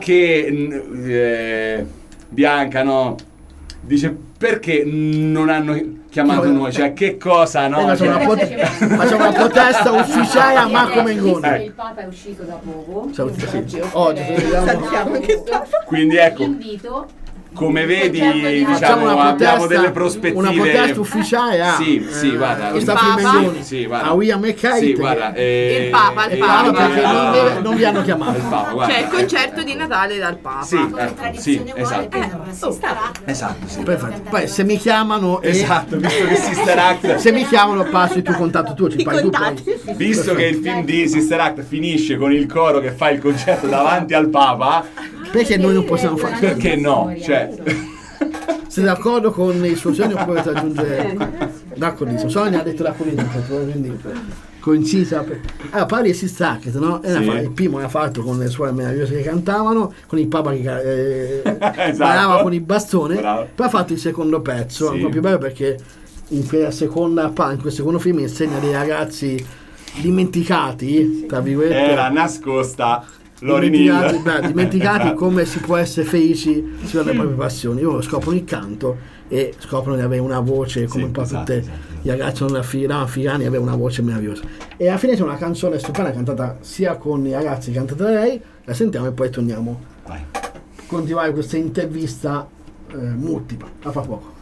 perché Bianca, no? Dice perché non hanno chiamato noi, cioè che cosa, no? Facciamo una protesta ufficiale a Marco Mengoni. Il Papa è uscito da poco. Oggi. Quindi ecco. Invito. Come vedi, diciamo, abbiamo delle prospettive. Una protesta ufficiale a sì, guarda, il Papa, a William e Kate, il Papa perché non vi hanno chiamato. Il Papa, guarda, cioè il concerto di Natale dal Papa. Sì, esatto. Sì. Perfetto. Poi se mi chiamano visto che Sister Act se mi chiamano passo il tuo contatto, tu ci fai tu poi. Visto che il film di Sister Act finisce con il coro che fa il concerto davanti al Papa, perché noi non possiamo fare? Perché no? Cioè sei d'accordo con il suo sogno o potete aggiungere d'accordissimo? Sonia ha detto d'accordissimo, quindi coincisa. Parli di Sister Act, no? Il primo l'ha fatto con le suore meravigliose che cantavano, con il papa che ballava con il bastone. Bravo. Poi ha fatto il secondo pezzo, un po' più bello, perché in quel secondo film insegna dei ragazzi dimenticati, tra virgolette, era nascosta. Dimenticati come si può essere felici sulle proprie passioni. Loro scoprono il canto e scoprono di avere una voce come un po' tutti i ragazzi non africani, avere una voce meravigliosa. E alla fine c'è una canzone stupenda cantata sia con i ragazzi, cantata da lei. La sentiamo e poi torniamo a continuare questa intervista multipla. A fra poco.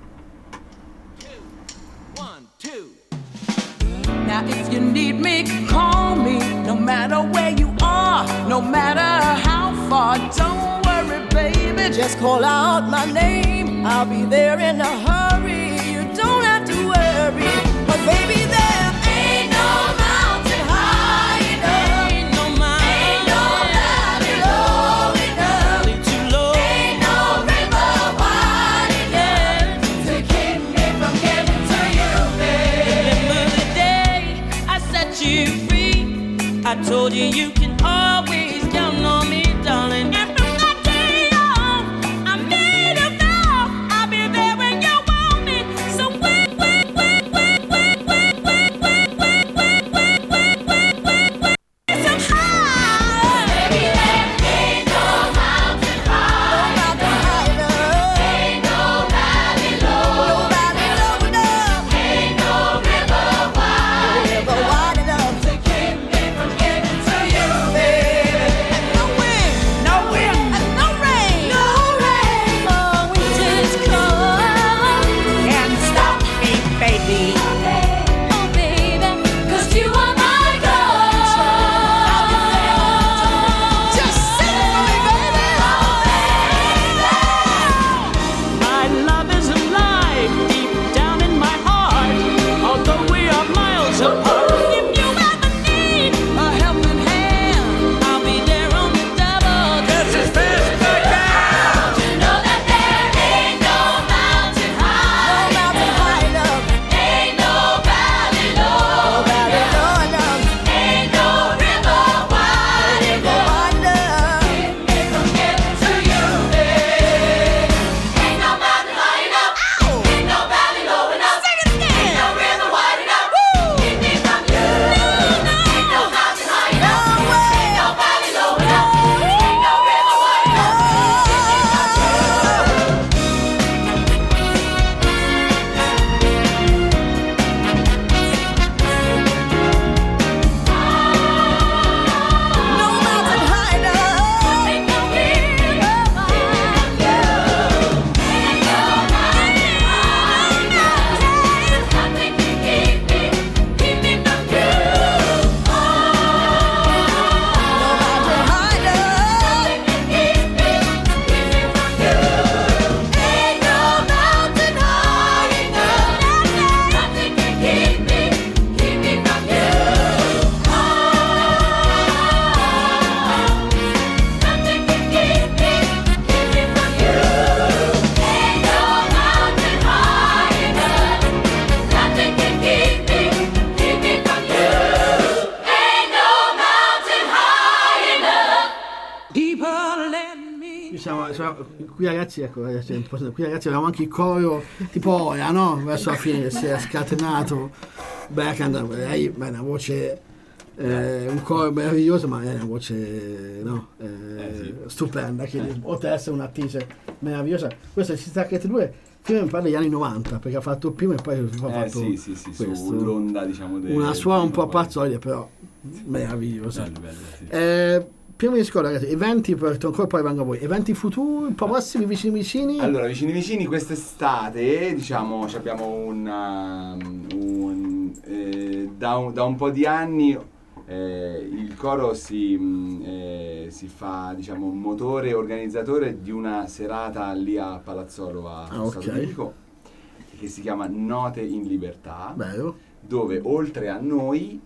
Now if you need me, call me, no matter where you are, no matter how far. Don't worry, baby, just call out my name. I'll be there in a hurry, you don't have to worry. But baby, there ain't no mountain high enough, ain't no valley low enough, too low, ain't no river wide enough to keep me from getting to you, baby. Remember the day I set you free, I told you you can always count on me, darling. And from that day on, I made a vow, I'll be there when you want me. So wait, so high. Baby, there ain't no mountain high enough, ain't no valley low enough, ain't no river wide enough to keep me from getting to you, baby. And no wind, and no rain, oh, winter's come and stop me, baby. Oh, baby, 'cause you are my girl. Just sing for me, baby. Oh, baby. My love is alive deep down in my heart, although we are miles apart. If you ever need a helping hand, I'll be there on the double. Just as fast as I can. You know that there ain't no mountain high enough, ain't no valley low enough, ain't no river wide enough to keep me from getting to you, babe. Ain't no mountain high enough, ain't no valley low enough, ain't no river wide enough to keep me from you. Ain't no mountain high enough, ain't no valley low enough, ain't no river wide enough to keep me from you. No mountain high enough, ain't no river wide enough, ain't no mountain high enough, nothing can keep me from you. No mountain high enough, nothing can keep me from you. Ain't no mountain high enough, nothing can keep me from you. Nothing can keep me from you. Ain't no mountain high enough, nothing can keep me from you. Ain't no mountain high enough. Deeper let me. Qui ragazzi, ecco, qui ragazzi avevamo anche il coro tipo ora, no? Verso la fine che si è scatenato. Beh, canta, lei ha una voce, un coro meraviglioso, ma è una voce, no? Stupenda, che oltre ad essere un'attrice meravigliosa. Questo è Sister Act 2, film mi pare degli anni 90, perché ha fatto il primo e poi ha fatto sì, questo. sull'onda, diciamo, Una suona un po' pazzoide, però meravigliosa. Bello. Prima di scuola, ragazzi, eventi per ancora, poi vengo a voi. Eventi futuri, un po' prossimi, vicini? Allora, vicini, quest'estate, diciamo, abbiamo da un po' di anni il coro si fa, diciamo, motore organizzatore di una serata lì a Palazzolo a Stato Unico, che si chiama Note in Libertà. Bello. Dove oltre a noi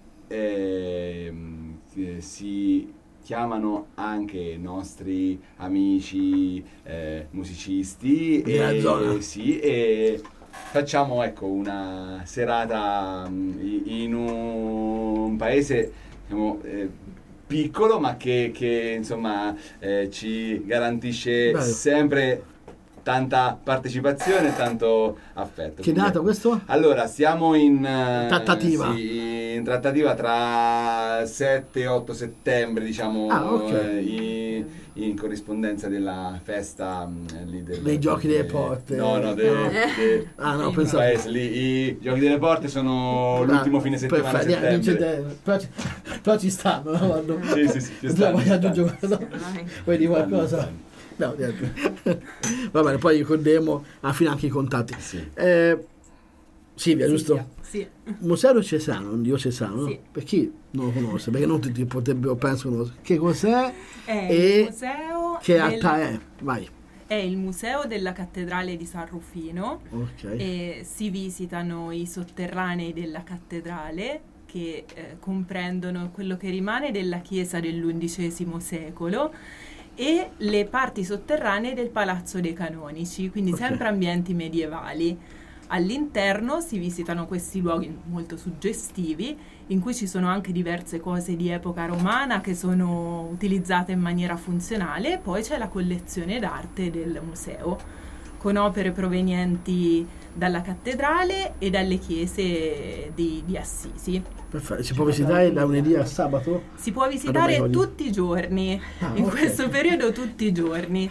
si chiamano anche nostri amici musicisti della zona. Sì, e facciamo ecco una serata in un paese diciamo, piccolo ma che insomma ci garantisce sempre tanta partecipazione e tanto affetto. Che data questo? Allora, siamo in trattativa. Sì, in trattativa tra 7 e 8 settembre, diciamo, in corrispondenza della festa lì dei Giochi delle Porte. No, pensavo. Paese, lì, i Giochi delle Porte sono l'ultimo fine settimana di settembre. Però ci stanno, no? Sì, ci stanno. Vuoi dire qualcosa? No, va bene, poi ricorderemo alla fine anche i contatti. Silvia, giusto? Sì. Museo diocesano, sì. Per chi non lo conosce, perché non tutti potrebbero pensare conoscere. Che cos'è? Il museo che realtà è? Vai. È il museo della cattedrale di San Rufino. Okay. E si visitano i sotterranei della cattedrale che comprendono quello che rimane della chiesa dell'XI secolo e le parti sotterranee del Palazzo dei Canonici, quindi sempre ambienti medievali. All'interno si visitano questi luoghi molto suggestivi, in cui ci sono anche diverse cose di epoca romana che sono utilizzate in maniera funzionale, e poi c'è la collezione d'arte del museo, con opere provenienti dalla cattedrale e dalle chiese di Assisi. Perfetto. Si può visitare da lunedì a sabato? Si può visitare tutti i giorni, in questo periodo tutti i giorni.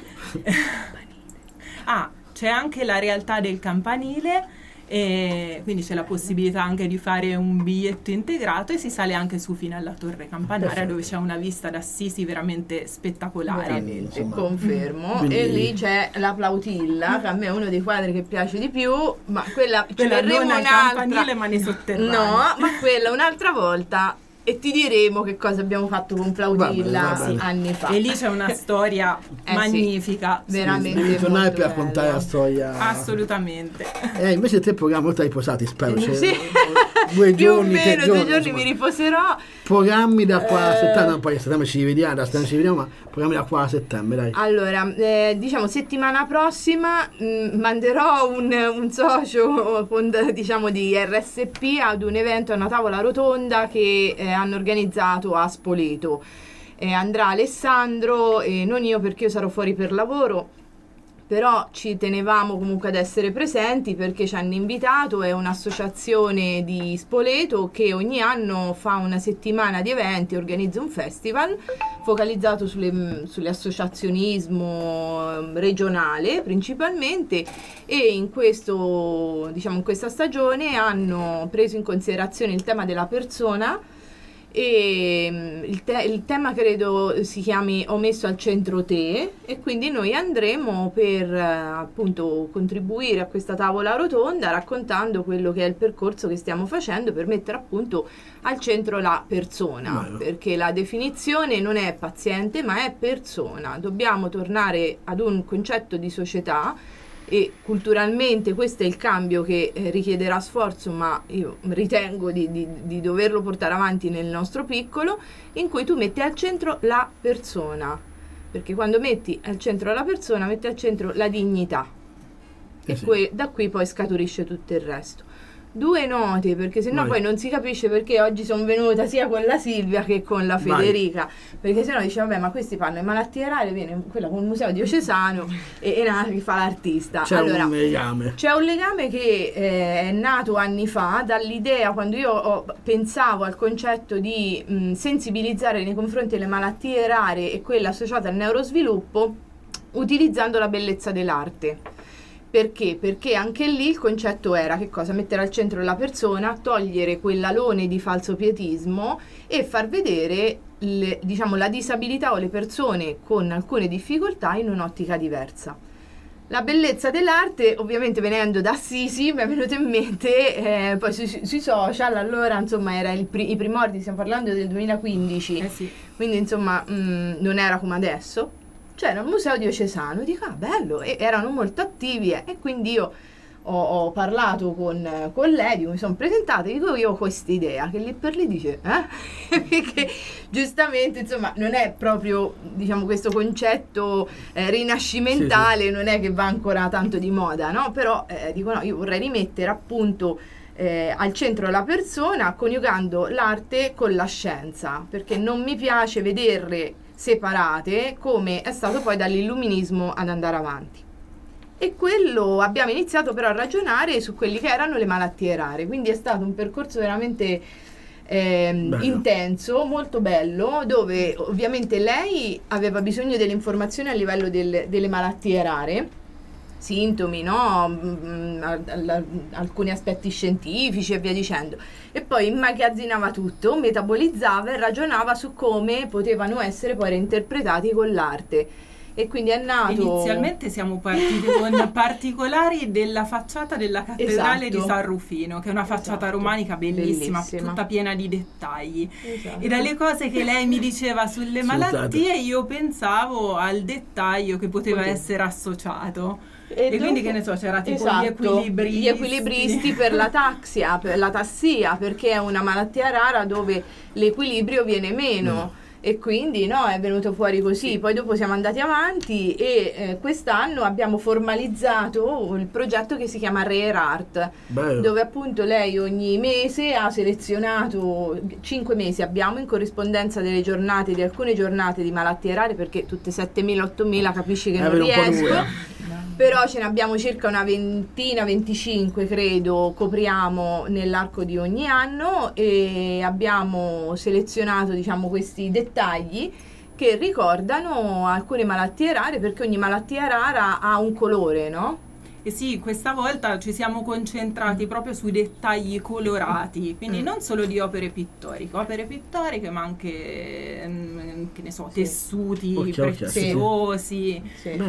C'è anche la realtà del campanile, e quindi c'è la possibilità anche di fare un biglietto integrato e si sale anche su fino alla torre campanaria, dove c'è una vista d'Assisi veramente spettacolare. Confermo. Quindi... E lì c'è la Plautilla, che a me è uno dei quadri che piace di più, ma quella ci verremo non al campanile ma nei sotterranei. No, ma quella un'altra volta e ti diremo che cosa abbiamo fatto con Plautilla anni fa. E lì c'è una storia magnifica, veramente. Devi tornare per raccontare la storia. Assolutamente. Invece te programmi molto riposati, spero. Sì. 2 giorni, 3 giorni mi riposerò. Programmi da qua a settembre, poi a settembre ci rivediamo, ma programmi da qua a settembre, dai. Allora, diciamo settimana prossima manderò un socio diciamo di RSP ad un evento, a una tavola rotonda che hanno organizzato a Spoleto. Andrà Alessandro e non io, perché io sarò fuori per lavoro, però ci tenevamo comunque ad essere presenti perché ci hanno invitato. È un'associazione di Spoleto che ogni anno fa una settimana di eventi, organizza un festival focalizzato sull'associazionismo regionale principalmente, e in questa stagione hanno preso in considerazione il tema della persona. E il tema credo si chiami Ho messo al centro te, e quindi noi andremo per appunto contribuire a questa tavola rotonda raccontando quello che è il percorso che stiamo facendo per mettere appunto al centro la persona, perché la definizione non è paziente ma è persona. Dobbiamo tornare ad un concetto di società, e culturalmente questo è il cambio che richiederà sforzo, ma io ritengo di doverlo portare avanti nel nostro piccolo, in cui tu metti al centro la persona, perché quando metti al centro la persona metti al centro la dignità, e da qui poi scaturisce tutto il resto. 2 note, perché sennò poi non si capisce perché oggi sono venuta sia con la Silvia che con la Federica, perché sennò dice vabbè, ma questi fanno le malattie rare, viene quella con il museo diocesano e che fa l'artista. C'è un legame che è nato anni fa dall'idea, quando io pensavo al concetto di sensibilizzare nei confronti delle malattie rare e quella associata al neurosviluppo, utilizzando la bellezza dell'arte. Perché? Perché anche lì il concetto era che cosa? Mettere al centro la persona, togliere quell'alone di falso pietismo e far vedere la disabilità o le persone con alcune difficoltà in un'ottica diversa. La bellezza dell'arte, ovviamente venendo da Assisi, mi è venuto in mente poi sui social, allora insomma era i primordi, stiamo parlando del 2015, quindi insomma non era come adesso. C'era un museo diocesano, dico bello, e erano molto attivi, e quindi io ho parlato con lei, mi sono presentata e dico io ho questa idea, che lì per lì dice perché giustamente insomma non è proprio, diciamo, questo concetto rinascimentale, non è che va ancora tanto di moda, no? Però dico no, io vorrei rimettere appunto al centro la persona, coniugando l'arte con la scienza, perché non mi piace vederle separate come è stato poi dall'illuminismo ad andare avanti. E quello abbiamo iniziato però a ragionare su quelli che erano le malattie rare, quindi è stato un percorso veramente intenso, molto bello, dove ovviamente lei aveva bisogno delle informazioni a livello delle malattie rare, sintomi, no? Alcuni aspetti scientifici e via dicendo, e poi immagazzinava tutto, metabolizzava e ragionava su come potevano essere poi reinterpretati con l'arte. E quindi è nato. Inizialmente siamo partiti con particolari della facciata della cattedrale di San Rufino, che è una facciata romanica bellissima, tutta piena di dettagli. E dalle cose che lei mi diceva sulle malattie, io pensavo al dettaglio che poteva essere associato. E quindi che ne so, c'era tipo gli equilibristi per l'ataxia, per la tassia, perché è una malattia rara dove l'equilibrio viene meno. E quindi è venuto fuori così. Poi dopo siamo andati avanti e quest'anno abbiamo formalizzato il progetto che si chiama Rare Art, dove appunto lei ogni mese ha selezionato 5 mesi, abbiamo in corrispondenza delle giornate, di alcune giornate di malattie rare, perché tutte 7.000-8.000 capisci che non riesco. Però ce ne abbiamo circa una 20-25 credo, copriamo nell'arco di ogni anno, e abbiamo selezionato, diciamo, questi dettagli che ricordano alcune malattie rare, perché ogni malattia rara ha un colore, no? E sì, questa volta ci siamo concentrati proprio sui dettagli colorati, quindi non solo di opere pittoriche, ma anche, che ne so, tessuti preziosi.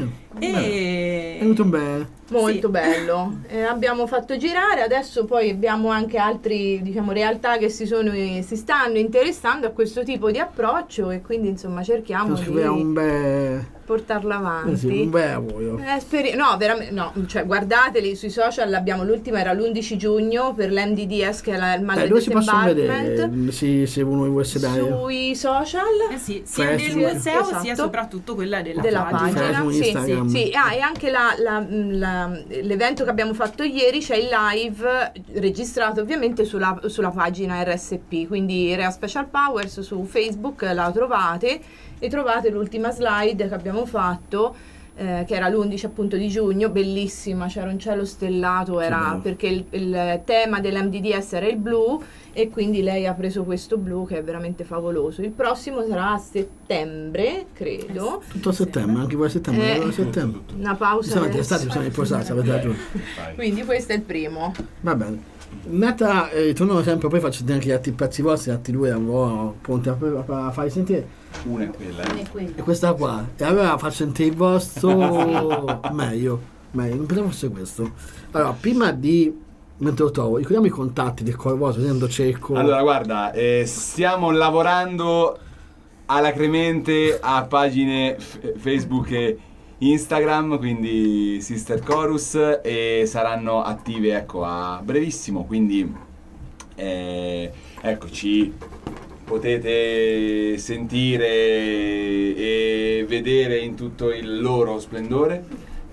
È venuto bene. Molto bello. Abbiamo fatto girare, adesso poi abbiamo anche altri, diciamo, realtà che si stanno interessando a questo tipo di approccio, e quindi insomma cerchiamo di portarla avanti. Un bel lavoro. No, veramente no, cioè guardateli sui social, l'ultima era l'11 giugno per l'MDDS, che è il mal del dove si possono disembarkment. vedere se uno vuole dare sui social? Sia del museo sia soprattutto quella della pagina. Sì. E anche l'evento che abbiamo fatto ieri, c'è il live registrato ovviamente sulla pagina RSP, quindi Rea Special Powers su Facebook, la trovate, e trovate l'ultima slide che abbiamo fatto, che era l'11 appunto di giugno, bellissima, c'era un cielo stellato, perché il tema dell'MDDS era il blu, e quindi lei ha preso questo blu che è veramente favoloso. Il prossimo sarà a settembre, credo. Tutto a settembre, anche poi a settembre. Una pausa. Bisogna riposarsi, avete ragione. Quindi questo è il primo. Va bene. Nata, torno sempre, poi faccio anche gli altri pezzi vostri, gli altri due avevo pronti a fare sentire. Una è quella. E questa qua. E allora faccio sentire il vostro meglio. Non pensavo fosse questo. Allora, prima mentre lo trovo, ricordiamo i contatti del coro vostro, vedendo cerco. Allora, guarda, stiamo lavorando alacremente a pagine Facebook e Instagram, quindi Sister Chorus, e saranno attive, ecco, a brevissimo, quindi eccoci, potete sentire e vedere in tutto il loro splendore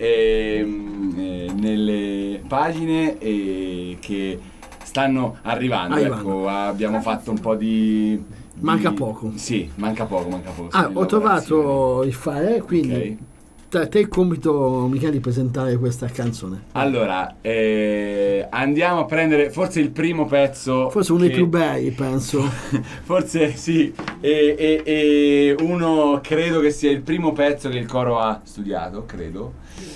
nelle pagine che stanno arrivando. Ecco, abbiamo fatto un po' di manca poco. Sì, manca poco. Ho trovato il file, quindi te il compito, Michele, di presentare questa canzone. Allora, andiamo a prendere forse il primo pezzo, forse uno dei più bei, penso. Forse sì, e uno credo che sia il primo pezzo che il coro ha studiato, credo,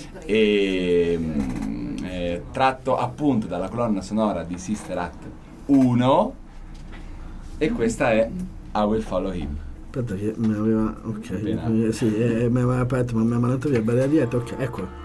tratto appunto dalla colonna sonora di Sister Act 1, e questa è I Will Follow Him. Aspetta che mi aveva... ok, mi aveva aperto, ma mi ha mandato via bella dieta, ok, ecco.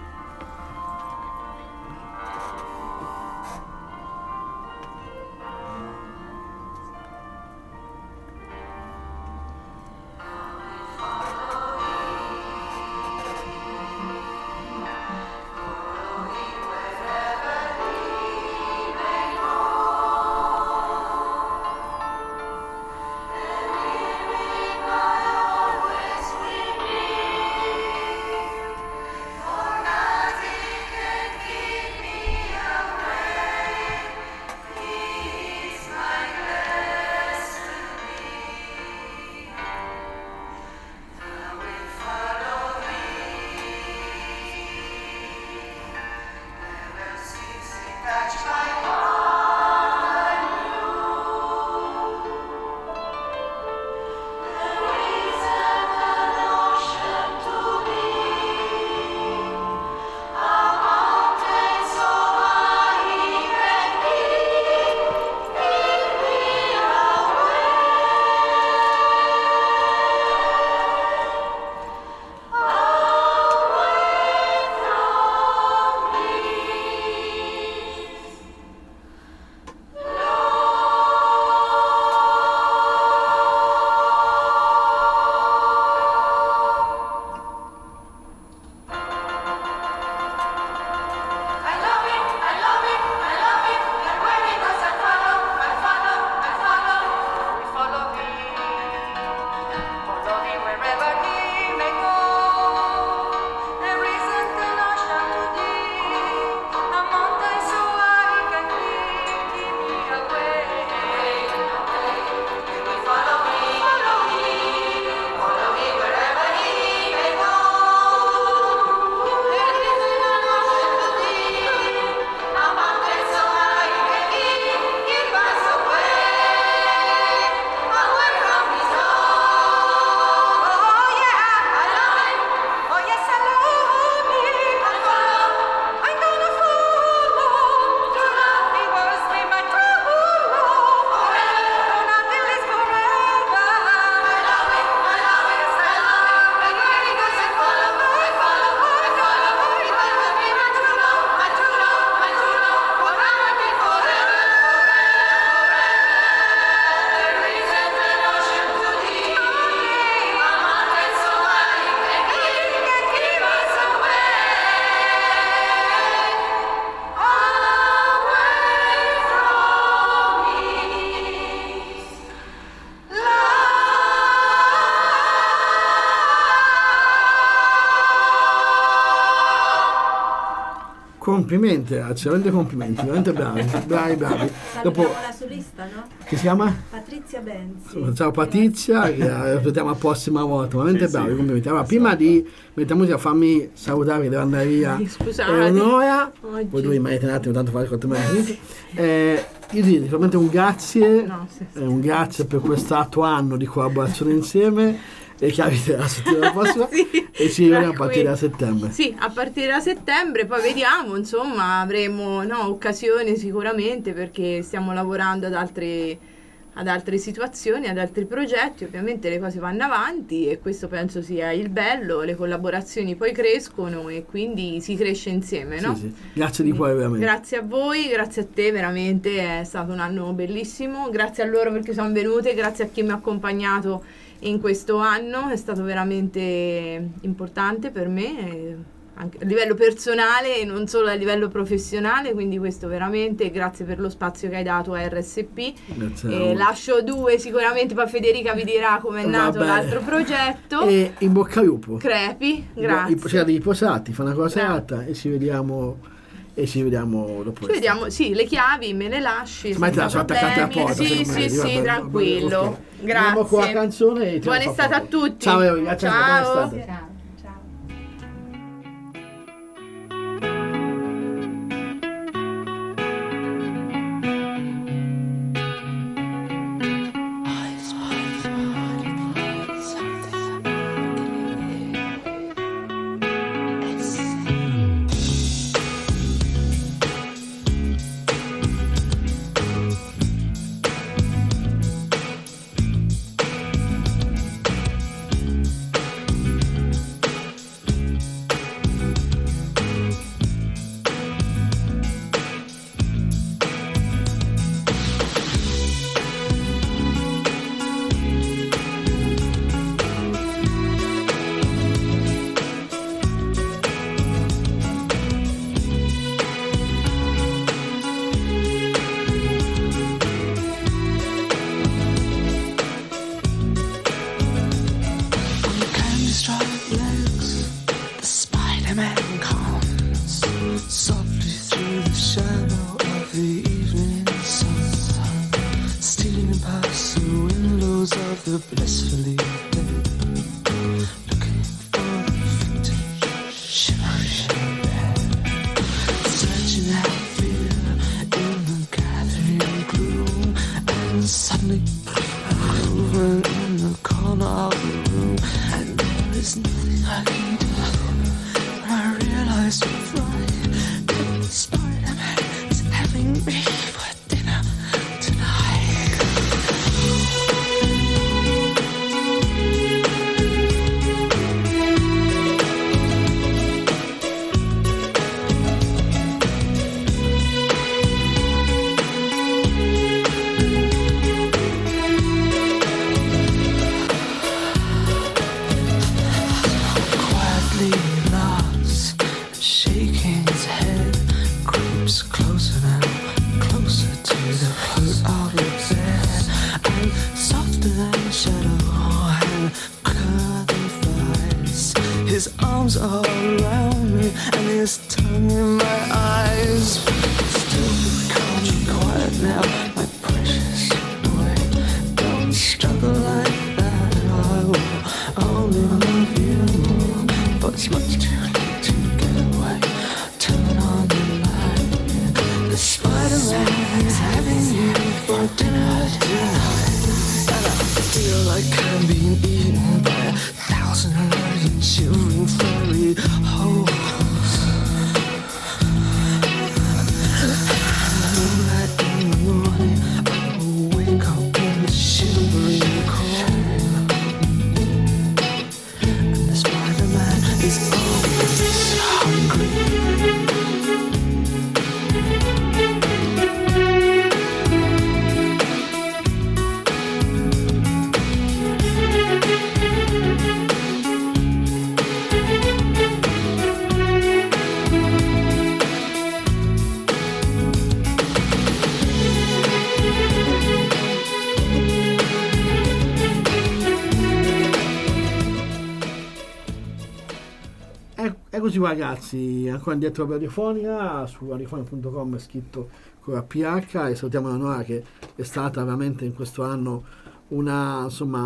Complimenti, veramente complimenti, veramente bravi. Dopo, la solista, no? che si chiama? Patrizia Benzi. Ciao Patrizia, che aspettiamo la prossima volta, veramente bravi, complimenti. Allora, prima di mettere musica, fammi salutare che devo andare via. Scusate. Eleonora, voi due rimanete un attimo, tanto fare il cortometraggio. Io direi solamente un grazie, un grazie per quest'altro anno di collaborazione insieme. E che avete la settimana prossima e ci vediamo a partire da settembre. Sì, a partire da settembre, poi vediamo, insomma, avremo occasioni sicuramente, perché stiamo lavorando ad altre situazioni, ad altri progetti. Ovviamente le cose vanno avanti e questo penso sia il bello, le collaborazioni poi crescono e quindi si cresce insieme, no? Sì. Grazie di cuore, veramente. Grazie a voi, grazie a te, veramente è stato un anno bellissimo, grazie a loro perché sono venute, grazie a chi mi ha accompagnato in questo anno, è stato veramente importante per me, anche a livello personale e non solo a livello professionale, quindi questo veramente, grazie per lo spazio che hai dato a RSP. Lascio due sicuramente, poi Federica vi dirà come è nato l'altro progetto. E in bocca al lupo. Crepi, grazie. C'era dei posati, fa una cosa alta e ci vediamo dopo. Ci vediamo, sì, le chiavi me le lasci. Ma te la sono attaccate alla porta. Sì, tranquillo. Grazie. Andiamo con la canzone e buona estate a tutti. Ciao, grazie. Ciao. Buona estate. così ragazzi, ancora indietro per Radiofonia, su radiofonia.com è scritto con la PH, e salutiamo Eleonora che è stata veramente in questo anno una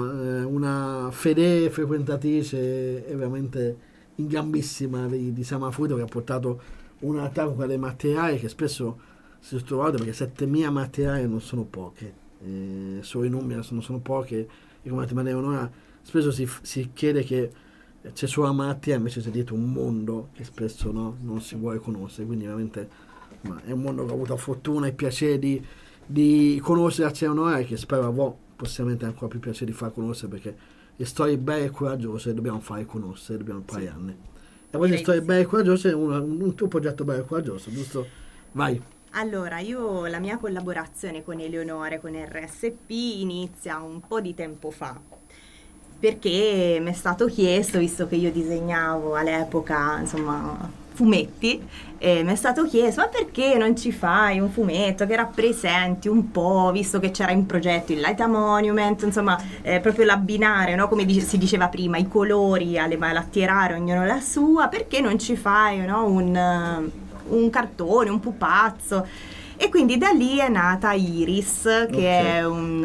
fedele frequentatrice e veramente in gambissima di Samafuto, che ha portato una realtà con delle materiali che spesso si sottovaluta, perché 7.000 materiali non sono poche, solo i numeri non sono poche, e come ti Eleonora spesso si chiede che c'è solo la malattia, invece c'è dietro un mondo che spesso non si vuole conoscere, quindi veramente è un mondo che ho avuto la fortuna e il piacere di conoscere a Eleonora, e che spero avrò possibilmente ancora più piacere di far conoscere, perché le storie belle e coraggiose dobbiamo fare conoscere, dobbiamo impararne. E poi le storie belle e coraggiose è un tuo progetto bello e coraggioso, giusto? Vai. Allora, io la mia collaborazione con Eleonora, con RSP, inizia un po' di tempo fa, perché mi è stato chiesto, visto che io disegnavo all'epoca, insomma, fumetti, mi è stato chiesto: ma perché non ci fai un fumetto che rappresenti un po', visto che c'era in progetto il Light Monument, insomma, proprio l'abbinare, no? Come si diceva prima, i colori alle malattie rare, ognuno la sua, perché non ci fai, no? Un cartone, un pupazzo? E quindi da lì è nata Iris, che è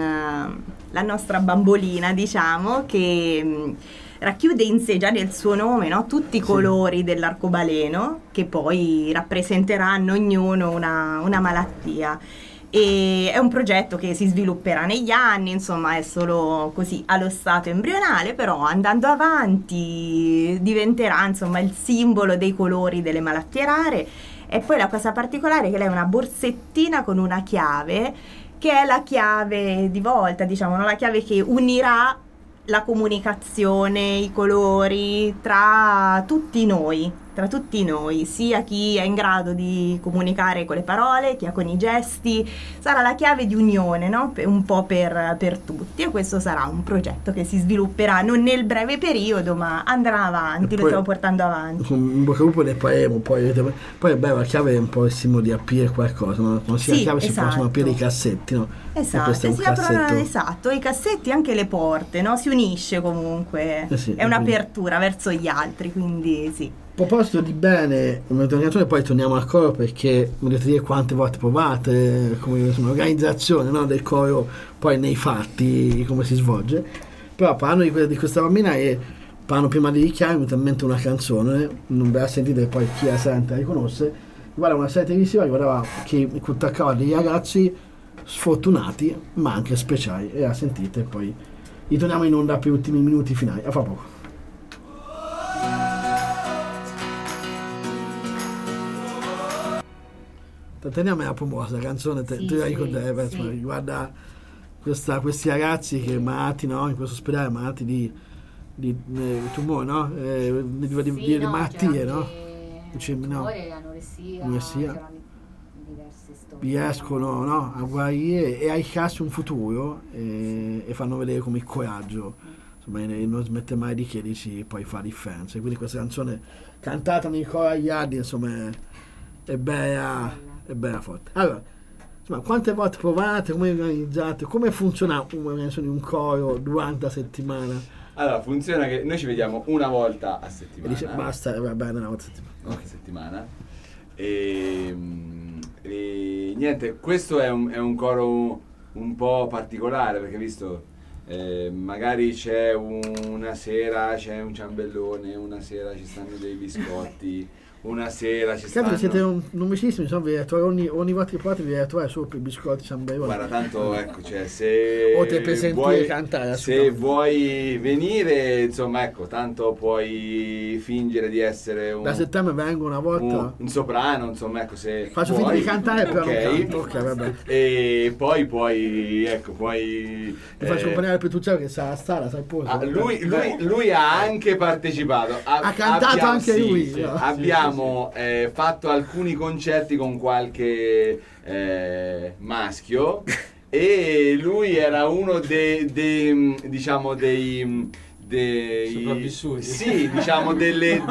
la nostra bambolina, diciamo, che racchiude in sé già nel suo nome, no? Tutti i colori dell'arcobaleno, che poi rappresenteranno ognuno una malattia. E è un progetto che si svilupperà negli anni, insomma è solo così allo stato embrionale, però andando avanti diventerà, insomma, il simbolo dei colori delle malattie rare. E poi la cosa particolare è che lei è una borsettina con una chiave, che è la chiave di volta, diciamo, no? La chiave che unirà la comunicazione, i colori tra tutti noi, sia chi è in grado di comunicare con le parole, chi ha con i gesti. Sarà la chiave di unione, no? Un po' per tutti, e questo sarà un progetto che si svilupperà non nel breve periodo, ma andrà avanti, lo stiamo portando avanti. Un bocca al lupo ne parleremo, poi è bello, la chiave è un po' il simbolo di aprire qualcosa, no? Quando si ha la chiave si possono aprire i cassetti, no? Esatto, si aprono, esatto, i cassetti, anche le porte, no? Si unisce comunque, è un'apertura verso gli altri, quindi sì. A proposito di bene, poi torniamo al coro, perché volete dire quante volte provate, come l'organizzazione, no, del coro poi nei fatti, come si svolge. Però parlando di questa bambina, e parlando prima di dichiarare, mi è venuta in mente una canzone, non ve la sentite, poi chi la sente la riconosce, guarda una serie televisiva che attaccava dei ragazzi sfortunati ma anche speciali, e la sentite, poi ritorniamo in onda per gli ultimi minuti finali. A fra poco. Teniamo la promossa, la canzone, tu la ricorderai, riguarda questi ragazzi che malati, no, in questo ospedale, malati di tumore, no? Di malattie, no? Tumore, anoressia. Riescono, no, a guarire e a ricassi un futuro, e fanno vedere come il coraggio, insomma, non smette mai di chiederci, poi fa differenza. E quindi questa canzone cantata nei cori agli Ardi, insomma, è bella forte. Allora, insomma, quante volte provate, come organizzate, come funziona un'organizzazione di un coro durante la settimana? Allora, funziona che noi ci vediamo una volta a settimana. E dice basta, va bene, una volta a settimana. E niente, questo è un coro un po' particolare, perché visto magari c'è una sera c'è un ciambellone, una sera ci stanno dei biscotti, una sera ci stanno... siete numerosissimi, ogni volta che provate vi trovare solo per biscotti, ciambellone. Guarda, tanto ecco, cioè, se o te presenti cantare, se vuoi venire, insomma, ecco, tanto puoi fingere di essere un... Da settembre vengo una volta un soprano, insomma, ecco, se faccio finta di cantare, però non canto. Ok, vabbè. E poi ecco, poi ti faccio accompagnare per Petrucciano, che sa stare, sai posto. Lui ha anche partecipato, ha cantato anche lui. Sì. Abbiamo fatto alcuni concerti con qualche maschio, e lui era uno dei sopravvissuti. Sì, diciamo dei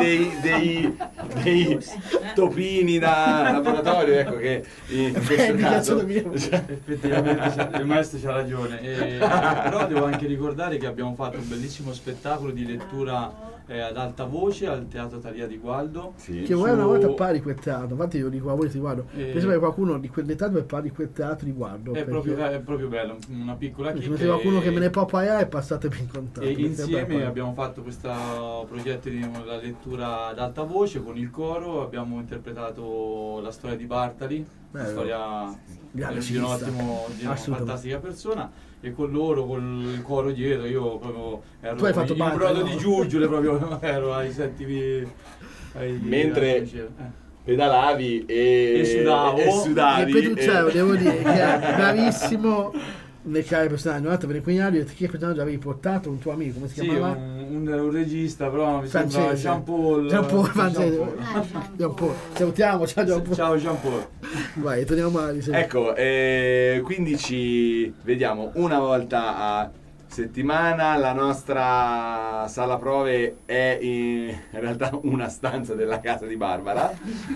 topini da laboratorio, ecco, che in questo caso effettivamente il maestro c'ha ragione. Però devo anche ricordare che abbiamo fatto un bellissimo spettacolo di lettura ad alta voce al Teatro Thalia di Gualdo. Sì. Che vuoi una volta parli di quel teatro, infatti io dico a voi ti guardo, penso che qualcuno di quell'età dove parli di quel teatro di Gualdo. È proprio bello, una piccola chicca. Se qualcuno che me ne può pagare passatemi in contatto. E insieme abbiamo fatto questo progetto di la lettura ad alta voce con il coro, abbiamo interpretato la storia di Bartali, una storia di una fantastica persona, e con loro, con il coro dietro, io proprio ero in brodo di giuggiole, proprio ero ai settimi. Mentre pedalavi e sudavi. E Petruccello, devo dire che è bravissimo nel creare personaggi. Un'altra per il Quignali, che personaggio avevi portato? Un tuo amico, come si chiamava? Un regista, però mi sembra Jean Paul. Salutiamo, ciao Jean Paul. Ciao Jean Paul. Vai, torniamo a Ecco, quindi ci vediamo una volta a settimana. La nostra sala prove è in realtà una stanza della casa di Barbara,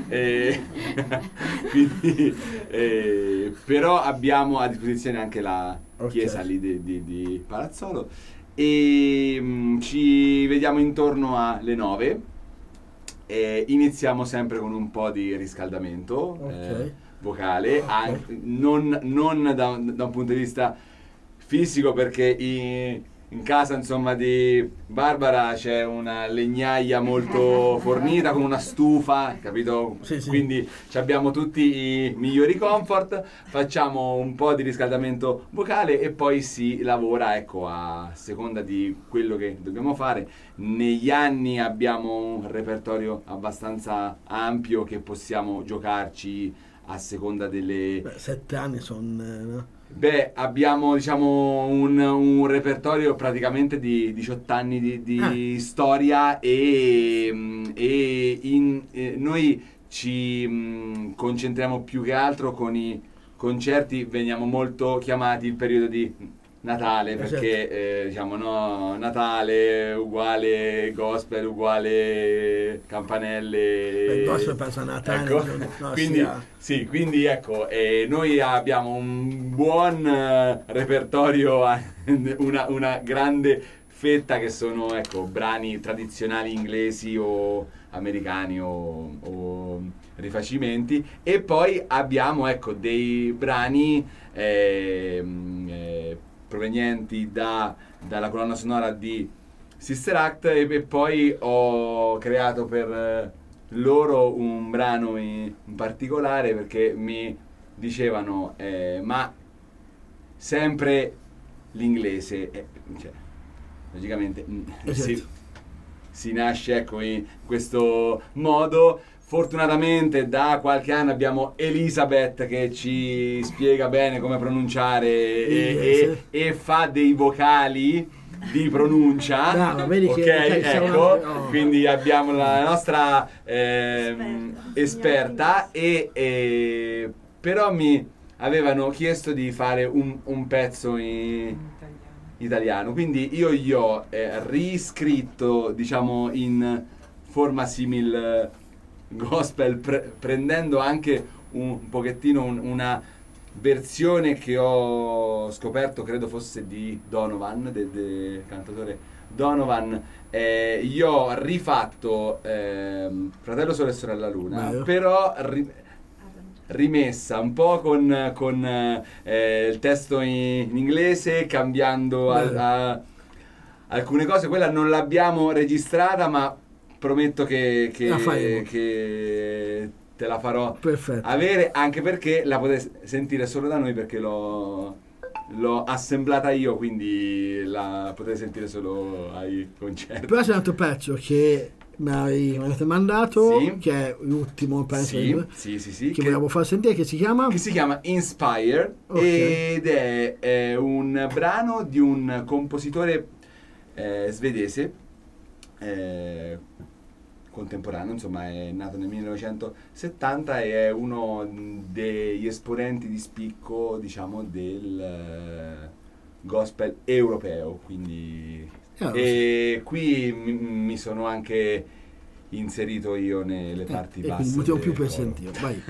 quindi, però abbiamo a disposizione anche la chiesa lì di Palazzolo, e ci vediamo intorno alle 9. Iniziamo sempre con un po' di riscaldamento vocale, non da un punto di vista fisico, perché in casa insomma di Barbara c'è una legnaia molto fornita con una stufa, capito? Sì. Quindi abbiamo tutti i migliori comfort, facciamo un po' di riscaldamento vocale e poi si lavora, ecco, a seconda di quello che dobbiamo fare. Negli anni abbiamo un repertorio abbastanza ampio che possiamo giocarci a seconda delle... 7 anni sono... abbiamo diciamo un repertorio praticamente di 18 anni di storia, e noi ci concentriamo più che altro con i concerti. Veniamo molto chiamati il periodo di Natale, perché diciamo Natale uguale gospel uguale campanelle, il gospel pensa a Natale, ecco. Quindi ecco, noi abbiamo un buon repertorio, una grande fetta che sono, ecco, brani tradizionali inglesi o americani o rifacimenti, e poi abbiamo, ecco, dei brani provenienti dalla colonna sonora di Sister Act, e poi ho creato per loro un brano in particolare, perché mi dicevano ma sempre l'inglese, cioè, logicamente si nasce, ecco, in questo modo. Fortunatamente da qualche anno abbiamo Elisabeth che ci spiega bene come pronunciare e fa dei vocali di pronuncia. Ecco, quindi abbiamo la nostra esperta, e però mi avevano chiesto di fare un pezzo in italiano, quindi io gli ho riscritto, diciamo, in forma simil gospel, prendendo anche un pochettino una versione che ho scoperto, credo fosse di Donovan, del cantatore Donovan. Io ho rifatto Fratello Sole e Sorella Luna, però rimessa un po' con il testo in inglese, cambiando alcune cose. Quella non l'abbiamo registrata, ma prometto che te la farò avere, anche perché la potete sentire solo da noi, perché l'ho assemblata io, quindi la potete sentire solo ai concerti. Però c'è un altro pezzo che mi avete mandato, che è l'ultimo pezzo che volevo far sentire, che si chiama Inspire, ed è un brano di un compositore svedese, contemporaneo, insomma, è nato nel 1970 e è uno degli esponenti di spicco, diciamo, del gospel europeo, quindi e qui mi sono anche inserito io nelle parti basse. Quindi motivo più per sentire, vai.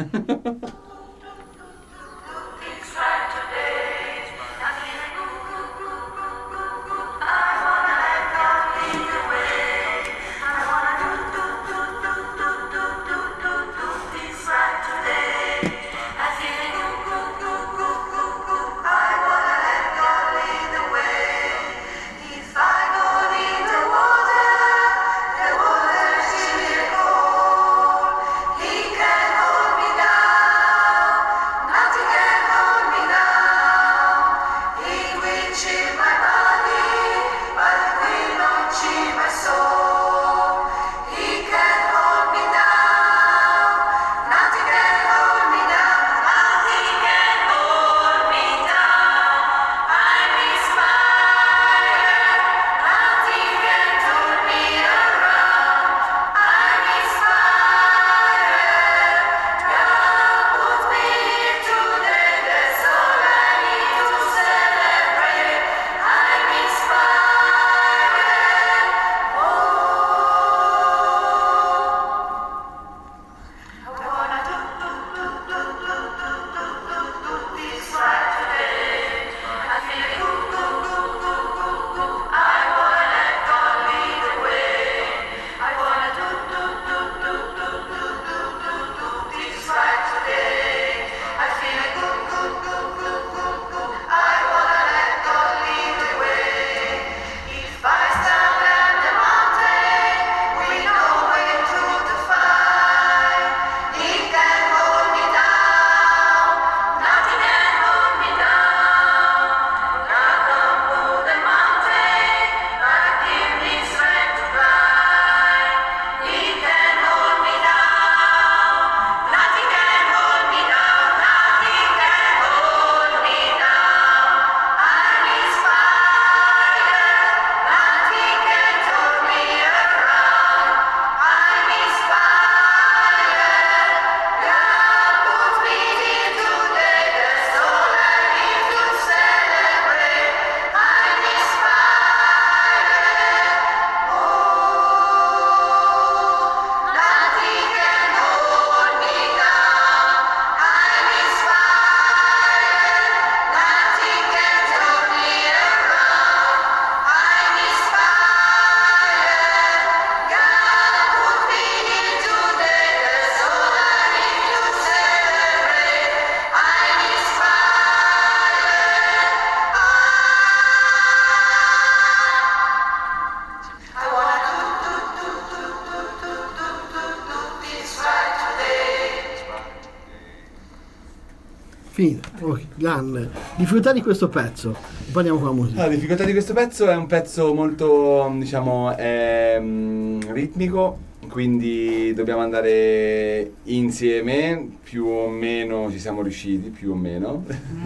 Finita. Okay. Grande. Difficoltà di questo pezzo. Poi andiamo con la musica. La difficoltà di questo pezzo è un pezzo molto, diciamo, ritmico, quindi dobbiamo andare insieme, più o meno ci siamo riusciti, più o meno.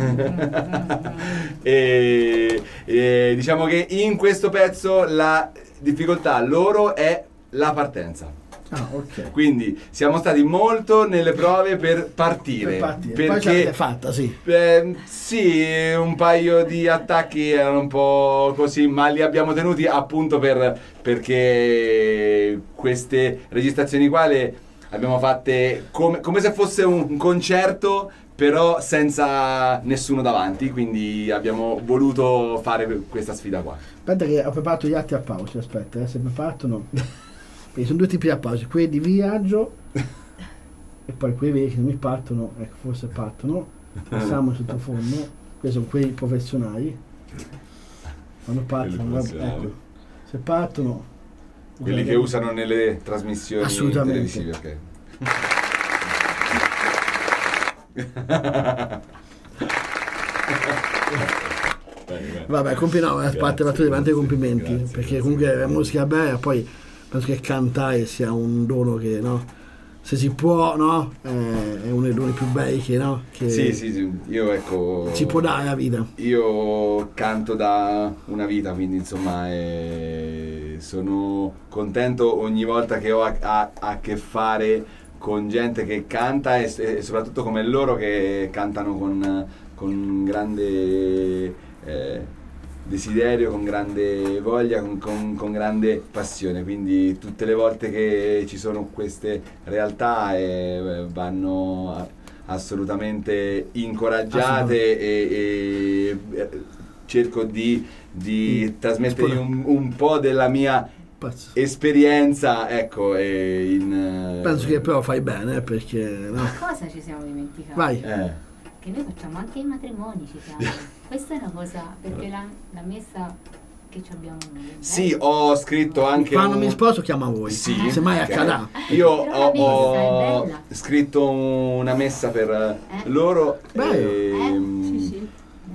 e diciamo che in questo pezzo la difficoltà loro è la partenza. Ah, ok. Quindi siamo stati molto nelle prove per partire. Perché poi ce l'avete fatta, sì. Sì, un paio di attacchi erano un po' così, ma li abbiamo tenuti appunto perché queste registrazioni qua le abbiamo fatte come se fosse un concerto, però senza nessuno davanti, quindi abbiamo voluto fare questa sfida qua. Aspetta che ho preparato gli atti a pausa, aspetta, se mi partono. Quindi sono due tipi di applausi, quelli di viaggio e poi quelli che non mi partono, ecco, forse partono, passiamo sottofondo, questi sono quelli professionali, quando partono, ecco, se partono... Quelli che usano nelle trasmissioni televisive, ok. Vabbè, a parte davanti ai complimenti, grazie, perché comunque la musica bella, poi penso che cantare sia un dono che, no? Se si può, no? È uno dei doni più bei che, no? Che sì, io ecco... ci può dare la vita. Io canto da una vita, quindi insomma sono contento ogni volta che ho a che fare con gente che canta e soprattutto come loro che cantano con grande... desiderio, con grande voglia, con grande passione, quindi tutte le volte che ci sono queste realtà vanno assolutamente incoraggiate e cerco di trasmettere un po' della mia esperienza, ecco, penso che però fai bene, perché no? Una cosa ci siamo dimenticati. Vai. Che noi facciamo anche i matrimoni, ci siamo. Questa è una cosa, perché la messa che abbiamo noi. Sì, ho scritto anche. Quando mi sposo chiama voi. Sì, se mai accadrà. Io ho scritto una messa per loro. Sì.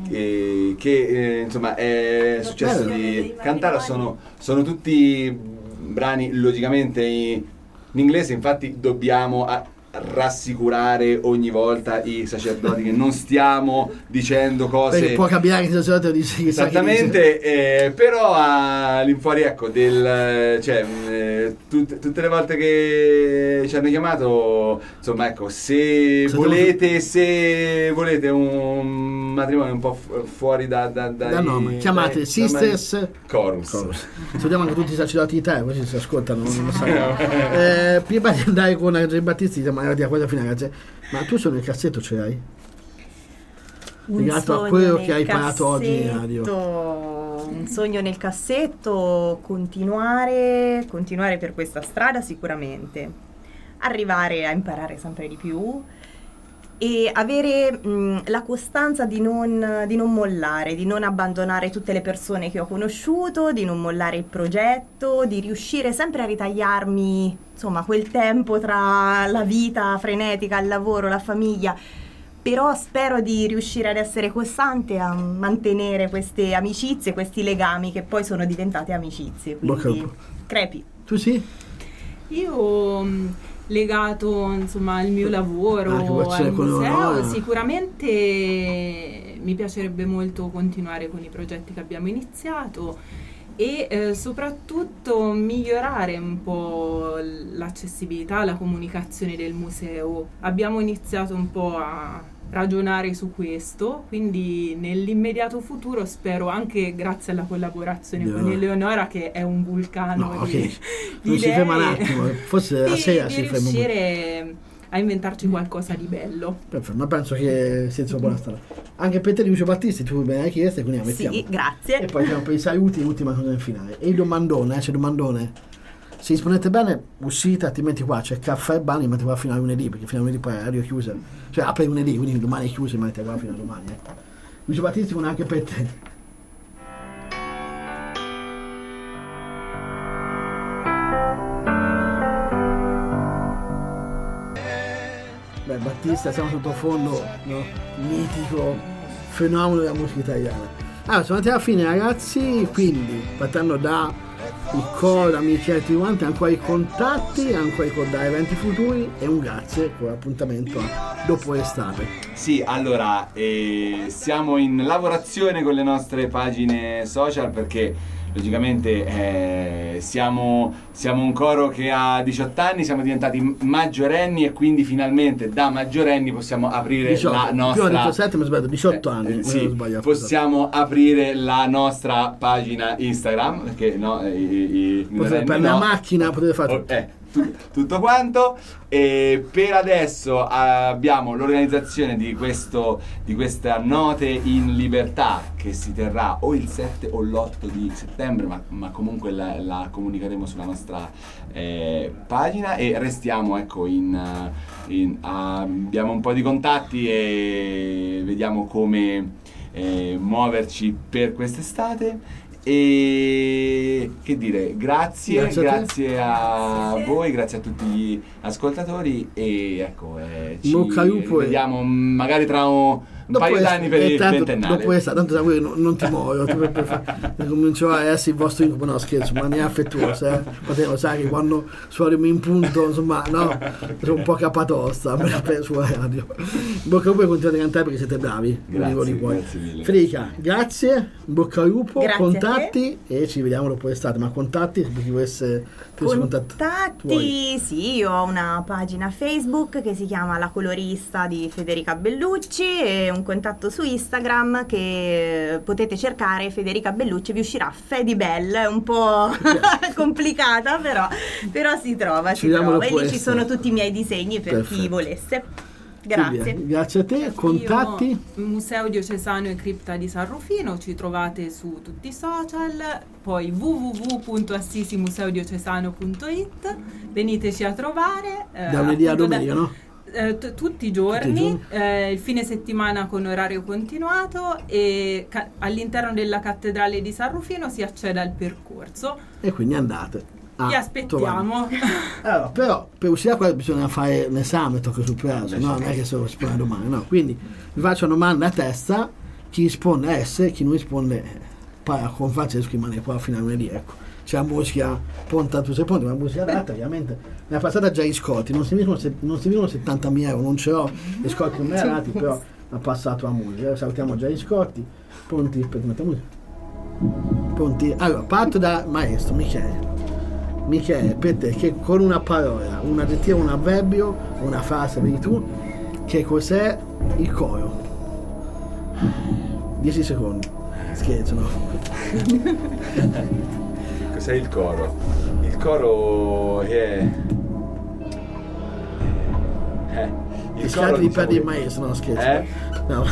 Che insomma è successo di cantare. Sono tutti brani logicamente in inglese, infatti dobbiamo rassicurare ogni volta i sacerdoti che non stiamo dicendo cose, perché può cambiare il sacerdote dice esattamente, però all'infuori, ecco, tutte le volte che ci hanno chiamato, insomma, ecco, se volete un matrimonio un po' fuori da nome, chiamate Sisters Chorus. Salutiamo anche tutti i sacerdoti di te, così si ascoltano, non lo sanno. Prima di andare con Andrea Battisti, siamo arrivati a quella fine, ragazzi. Ma tu solo il cassetto ce l'hai? Legato a quello che hai imparato oggi in radio. Un sogno nel cassetto, continuare per questa strada sicuramente, arrivare a imparare sempre di più e avere la costanza di non mollare, di non abbandonare tutte le persone che ho conosciuto, di non mollare il progetto, di riuscire sempre a ritagliarmi, insomma, quel tempo tra la vita frenetica, il lavoro, la famiglia. Però spero di riuscire ad essere costante, a mantenere queste amicizie, questi legami che poi sono diventate amicizie. Quindi crepi. Tu sì? Io legato, insomma, al mio lavoro, al museo, sicuramente mi piacerebbe molto continuare con i progetti che abbiamo iniziato e soprattutto migliorare un po' l'accessibilità, la comunicazione del museo. Abbiamo iniziato un po' a ragionare su questo, quindi nell'immediato futuro spero, anche grazie alla collaborazione con Eleonora, che è un vulcano di non si ferma un attimo, forse la sera si ferma, di riuscire a inventarci qualcosa di bello. Perfetto, ma penso che sia una buona strada anche per te, Lucio Battisti, tu me l'hai chiesto, quindi la mettiamo. Sì, grazie. E poi siamo per i saluti, l'ultima cosa nel finale e il domandone, c'è il domandone. Se rispondete bene, uscite, altrimenti qua c'è caffè e bagni, ma ti va fino a lunedì, perché fino a lunedì poi è radio chiusa. Cioè apre lunedì, quindi domani è chiuso, ma ti va fino a domani. Lucio Battisti, con anche per te. artista, siamo sottofondo, no? Mitico, fenomeno della musica italiana. Allora, siamo andati alla fine, ragazzi, quindi partendo da il coro, da Michele e tutti quanti, ancora i contatti, ancora ricordare eventi futuri e un grazie con l'appuntamento dopo l'estate. Sì, allora, siamo in lavorazione con le nostre pagine social perché logicamente siamo un coro che ha 18 anni, siamo diventati maggiorenni e quindi finalmente da maggiorenni possiamo aprire 18, la nostra... Più 17, mi sbaglio, 18 anni. Sì, possiamo aprire la nostra pagina Instagram, perché no, potete per la macchina, potete fare tutto quanto. E per adesso abbiamo l'organizzazione di questa Note in Libertà che si terrà o il 7 o l'8 di settembre, ma comunque la comunicheremo sulla nostra pagina e restiamo abbiamo un po' di contatti e vediamo come muoverci per quest'estate. E che dire, grazie a voi, grazie a tutti gli ascoltatori e ecco, ci vediamo magari tra un paio d'anni per il ventennale. Dopo tanto da voi non ti muoio, comincio a essere il vostro incubo, no scherzo, ma ne affettuoso, lo sai che quando suoniamo in punto, insomma, no, sono un po' capatosta sulla radio. Bocca al lupo, continuate a cantare perché siete bravi, grazie mille. Federica, grazie, bocca al lupo, grazie contatti e ci vediamo dopo l'estate, ma contatti per chi volesse contatti, sì, io ho una pagina Facebook che si chiama La Colorista di Federica Bellucci e un contatto su Instagram che potete cercare Federica Bellucci, vi uscirà Fedibel, un po' complicata però si trova e lì ci sono tutti i miei disegni per chi volesse. Grazie. Grazie a te. Contatti? Museo Diocesano e Cripta di San Rufino, ci trovate su tutti i social, poi www.assisimuseodiocesano.it, veniteci a trovare. Da lunedì a domenica, no? Tutti i giorni, il fine settimana con orario continuato e all'interno della cattedrale di San Rufino si accede al percorso. E quindi andate. Vi aspettiamo. Allora, però per uscire qua bisogna fare l'esame, tocca sul preso, no? Non è che se lo risponde domani, no? Quindi vi faccio una domanda a testa, chi risponde S, chi non risponde poi con Francesco rimane qua fino a lunedì, ecco. C'è la musica pronta tu sei pronto, una musica adatta, ovviamente. Ne ha passata già gli scotti, non si dicono 70.000 euro, non ce l'ho, gli scotti non me li ha dati, però ha passato la musica. Salutiamo già gli scotti, pronti per mettere musica. Pronti? Allora, parto da maestro Michele, per te, che con una parola, un aggettivo, un avverbio, una frase, vedi tu, che cos'è il coro? 10 secondi. Scherzo, no? Cos'è il coro? Il coro è... il coro di perdi il maestro, no scherzo. No,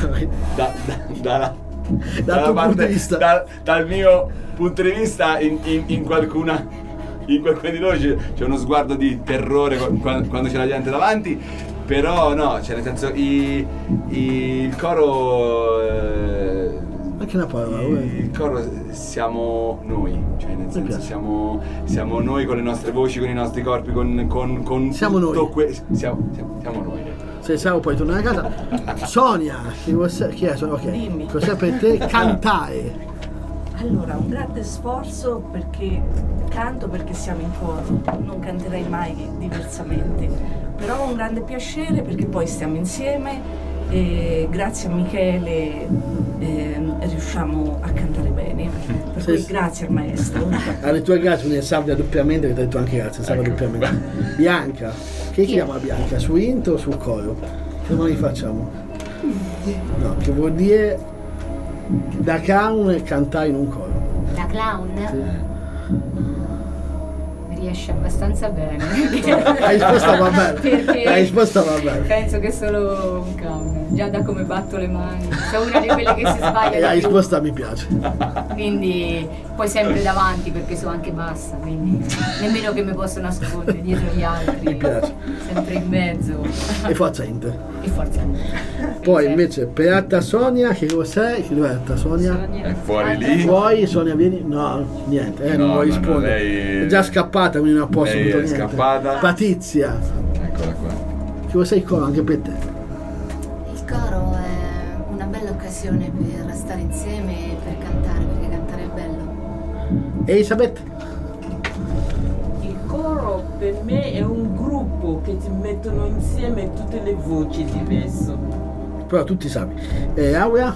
dal mio punto di vista in qualcuna di noi c'è uno sguardo di terrore quando c'è la gente davanti, però no, cioè nel senso il coro anche una parola, il coro siamo noi, cioè nel senso siamo noi con le nostre voci, con i nostri corpi, con siamo tutto noi. Siamo noi. Se siamo poi tornare a casa. Sonia, chi è? Okay. Cos'è per te cantare? Allora, un grande sforzo perché canto perché siamo in coro, non canterei mai diversamente, però un grande piacere perché poi stiamo insieme e grazie a Michele riusciamo a cantare bene, per cui grazie al maestro. Alle tue grazie, quindi salve doppiamente, che ti ho detto anche grazie, salve doppiamente. Bianca, che chiama Bianca? Su intro o sul coro? Che domani facciamo? No, che vuol dire da clown e cantare in un coro. Da clown? Sì. Riesce abbastanza bene. La risposta va bene. La risposta va bene. Penso che solo un clown. Già da come batto le mani. Sono una di quelle che si sbaglia. La risposta mi piace. Quindi poi sempre davanti perché sono anche bassa. Quindi nemmeno che mi posso nascondere dietro gli altri. Mi piace. Sempre in mezzo. E forza Inter. E forza Inter. Poi invece Peatta Sonia, che cos'è? Che dov'è Sonia? È fuori lì. Fuori Sonia vieni? No, niente, non vuoi rispondere. Lei... È già scappata, quindi non posso lei è niente. scappata. Patrizia. Eccola qua. Che cos'è il coro anche per te? un'occasione per stare insieme e per cantare, perché cantare è bello. Elisabeth? Il coro per me è un gruppo che ti mettono insieme tutte le voci diverse. Però tutti sapi. Aurea?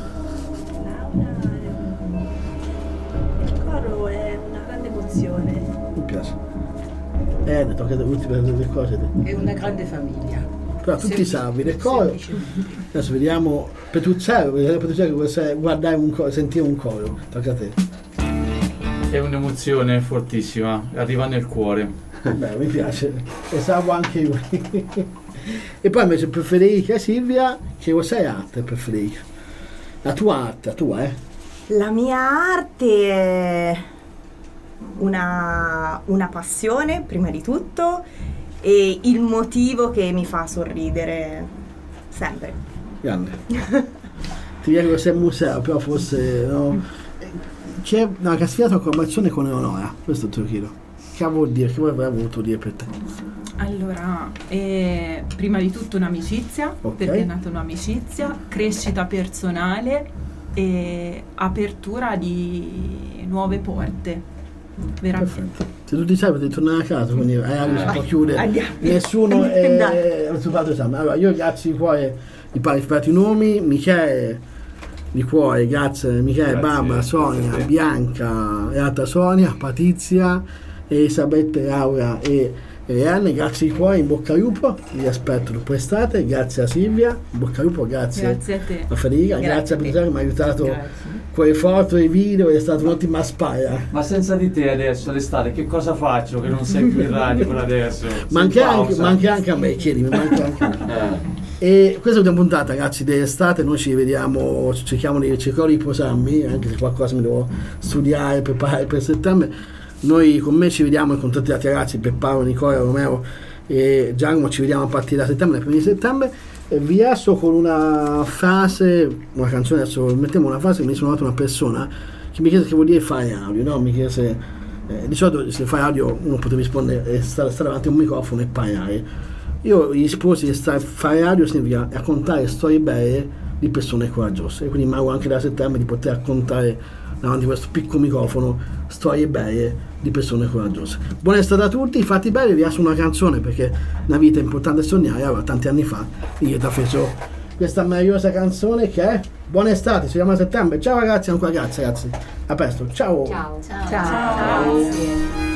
Il coro è una grande emozione. Mi piace. Tocca le ultime cose. È una grande famiglia. Però tutti sapi, il coro. Adesso vediamo Petruccello che guardare un coro, sentire un coro. Tocca a te. È un'emozione fortissima, arriva nel cuore. Beh, mi piace. E salvo anche io. E poi invece per Federica e Silvia, che cos'è arte per Federica? La tua arte, La mia arte è una passione, prima di tutto, e il motivo che mi fa sorridere sempre. Grande. Ti dico che sei un museo, però forse no. C'è una castigata collaborazione con Eleonora, questo te lo chiedo. Che vuol dire? Che aveva voluto dire per te? Allora, prima di tutto un'amicizia, perché è nata un'amicizia, crescita personale e apertura di nuove porte. Veramente. Perfetto. Se tu ti sai potete tornare a casa, quindi si può chiudere. Nessuno è risultato esame. Allora, io grazie di cuore di i nomi, Michele di cuore, grazie Michele, Barbara, Sonia, Bianca, Beata Sonia, Patrizia, Elisabetta, Laura e Anne, grazie di cuore, in bocca al lupo, vi aspetto dopo estate, grazie a Silvia, in bocca al lupo, grazie a te, a Federica, grazie a Peter che mi ha aiutato con le foto e i video, è stata un'ottima spalla. Ma senza di te adesso l'estate che cosa faccio che non sei più in radio per adesso? Manca anche a me, chiedimi, manca anche a me. E questa è una puntata, ragazzi, dell'estate. Noi ci vediamo, cercherò di posarmi, anche se qualcosa mi devo studiare, preparare per settembre. Noi con me ci vediamo e con tutti gli altri ragazzi, per Paolo, Nicola, Romeo e Giacomo, ci vediamo a partire da settembre, dai primi di settembre. E vi lascio con una frase, una canzone, adesso mettiamo una frase che mi sono dato una persona che mi chiede che vuol dire fare audio, no? Mi chiede se di solito se fai audio uno potrebbe rispondere e stare davanti a un microfono e parlare. Io gli risposi che fare radio significa raccontare storie belle di persone coraggiose, e quindi mi auguro anche da settembre di poter raccontare davanti a questo piccolo microfono storie belle di persone coraggiose. Buona estate a tutti, fatti bene, vi lascio una canzone perché una vita è importante sognare. Allora, tanti anni fa io ti ho preso questa meravigliosa canzone che è Buona estate, ci vediamo a settembre. Ciao ragazzi, ancora grazie ragazzi, a presto, ciao. Ciao. Ciao.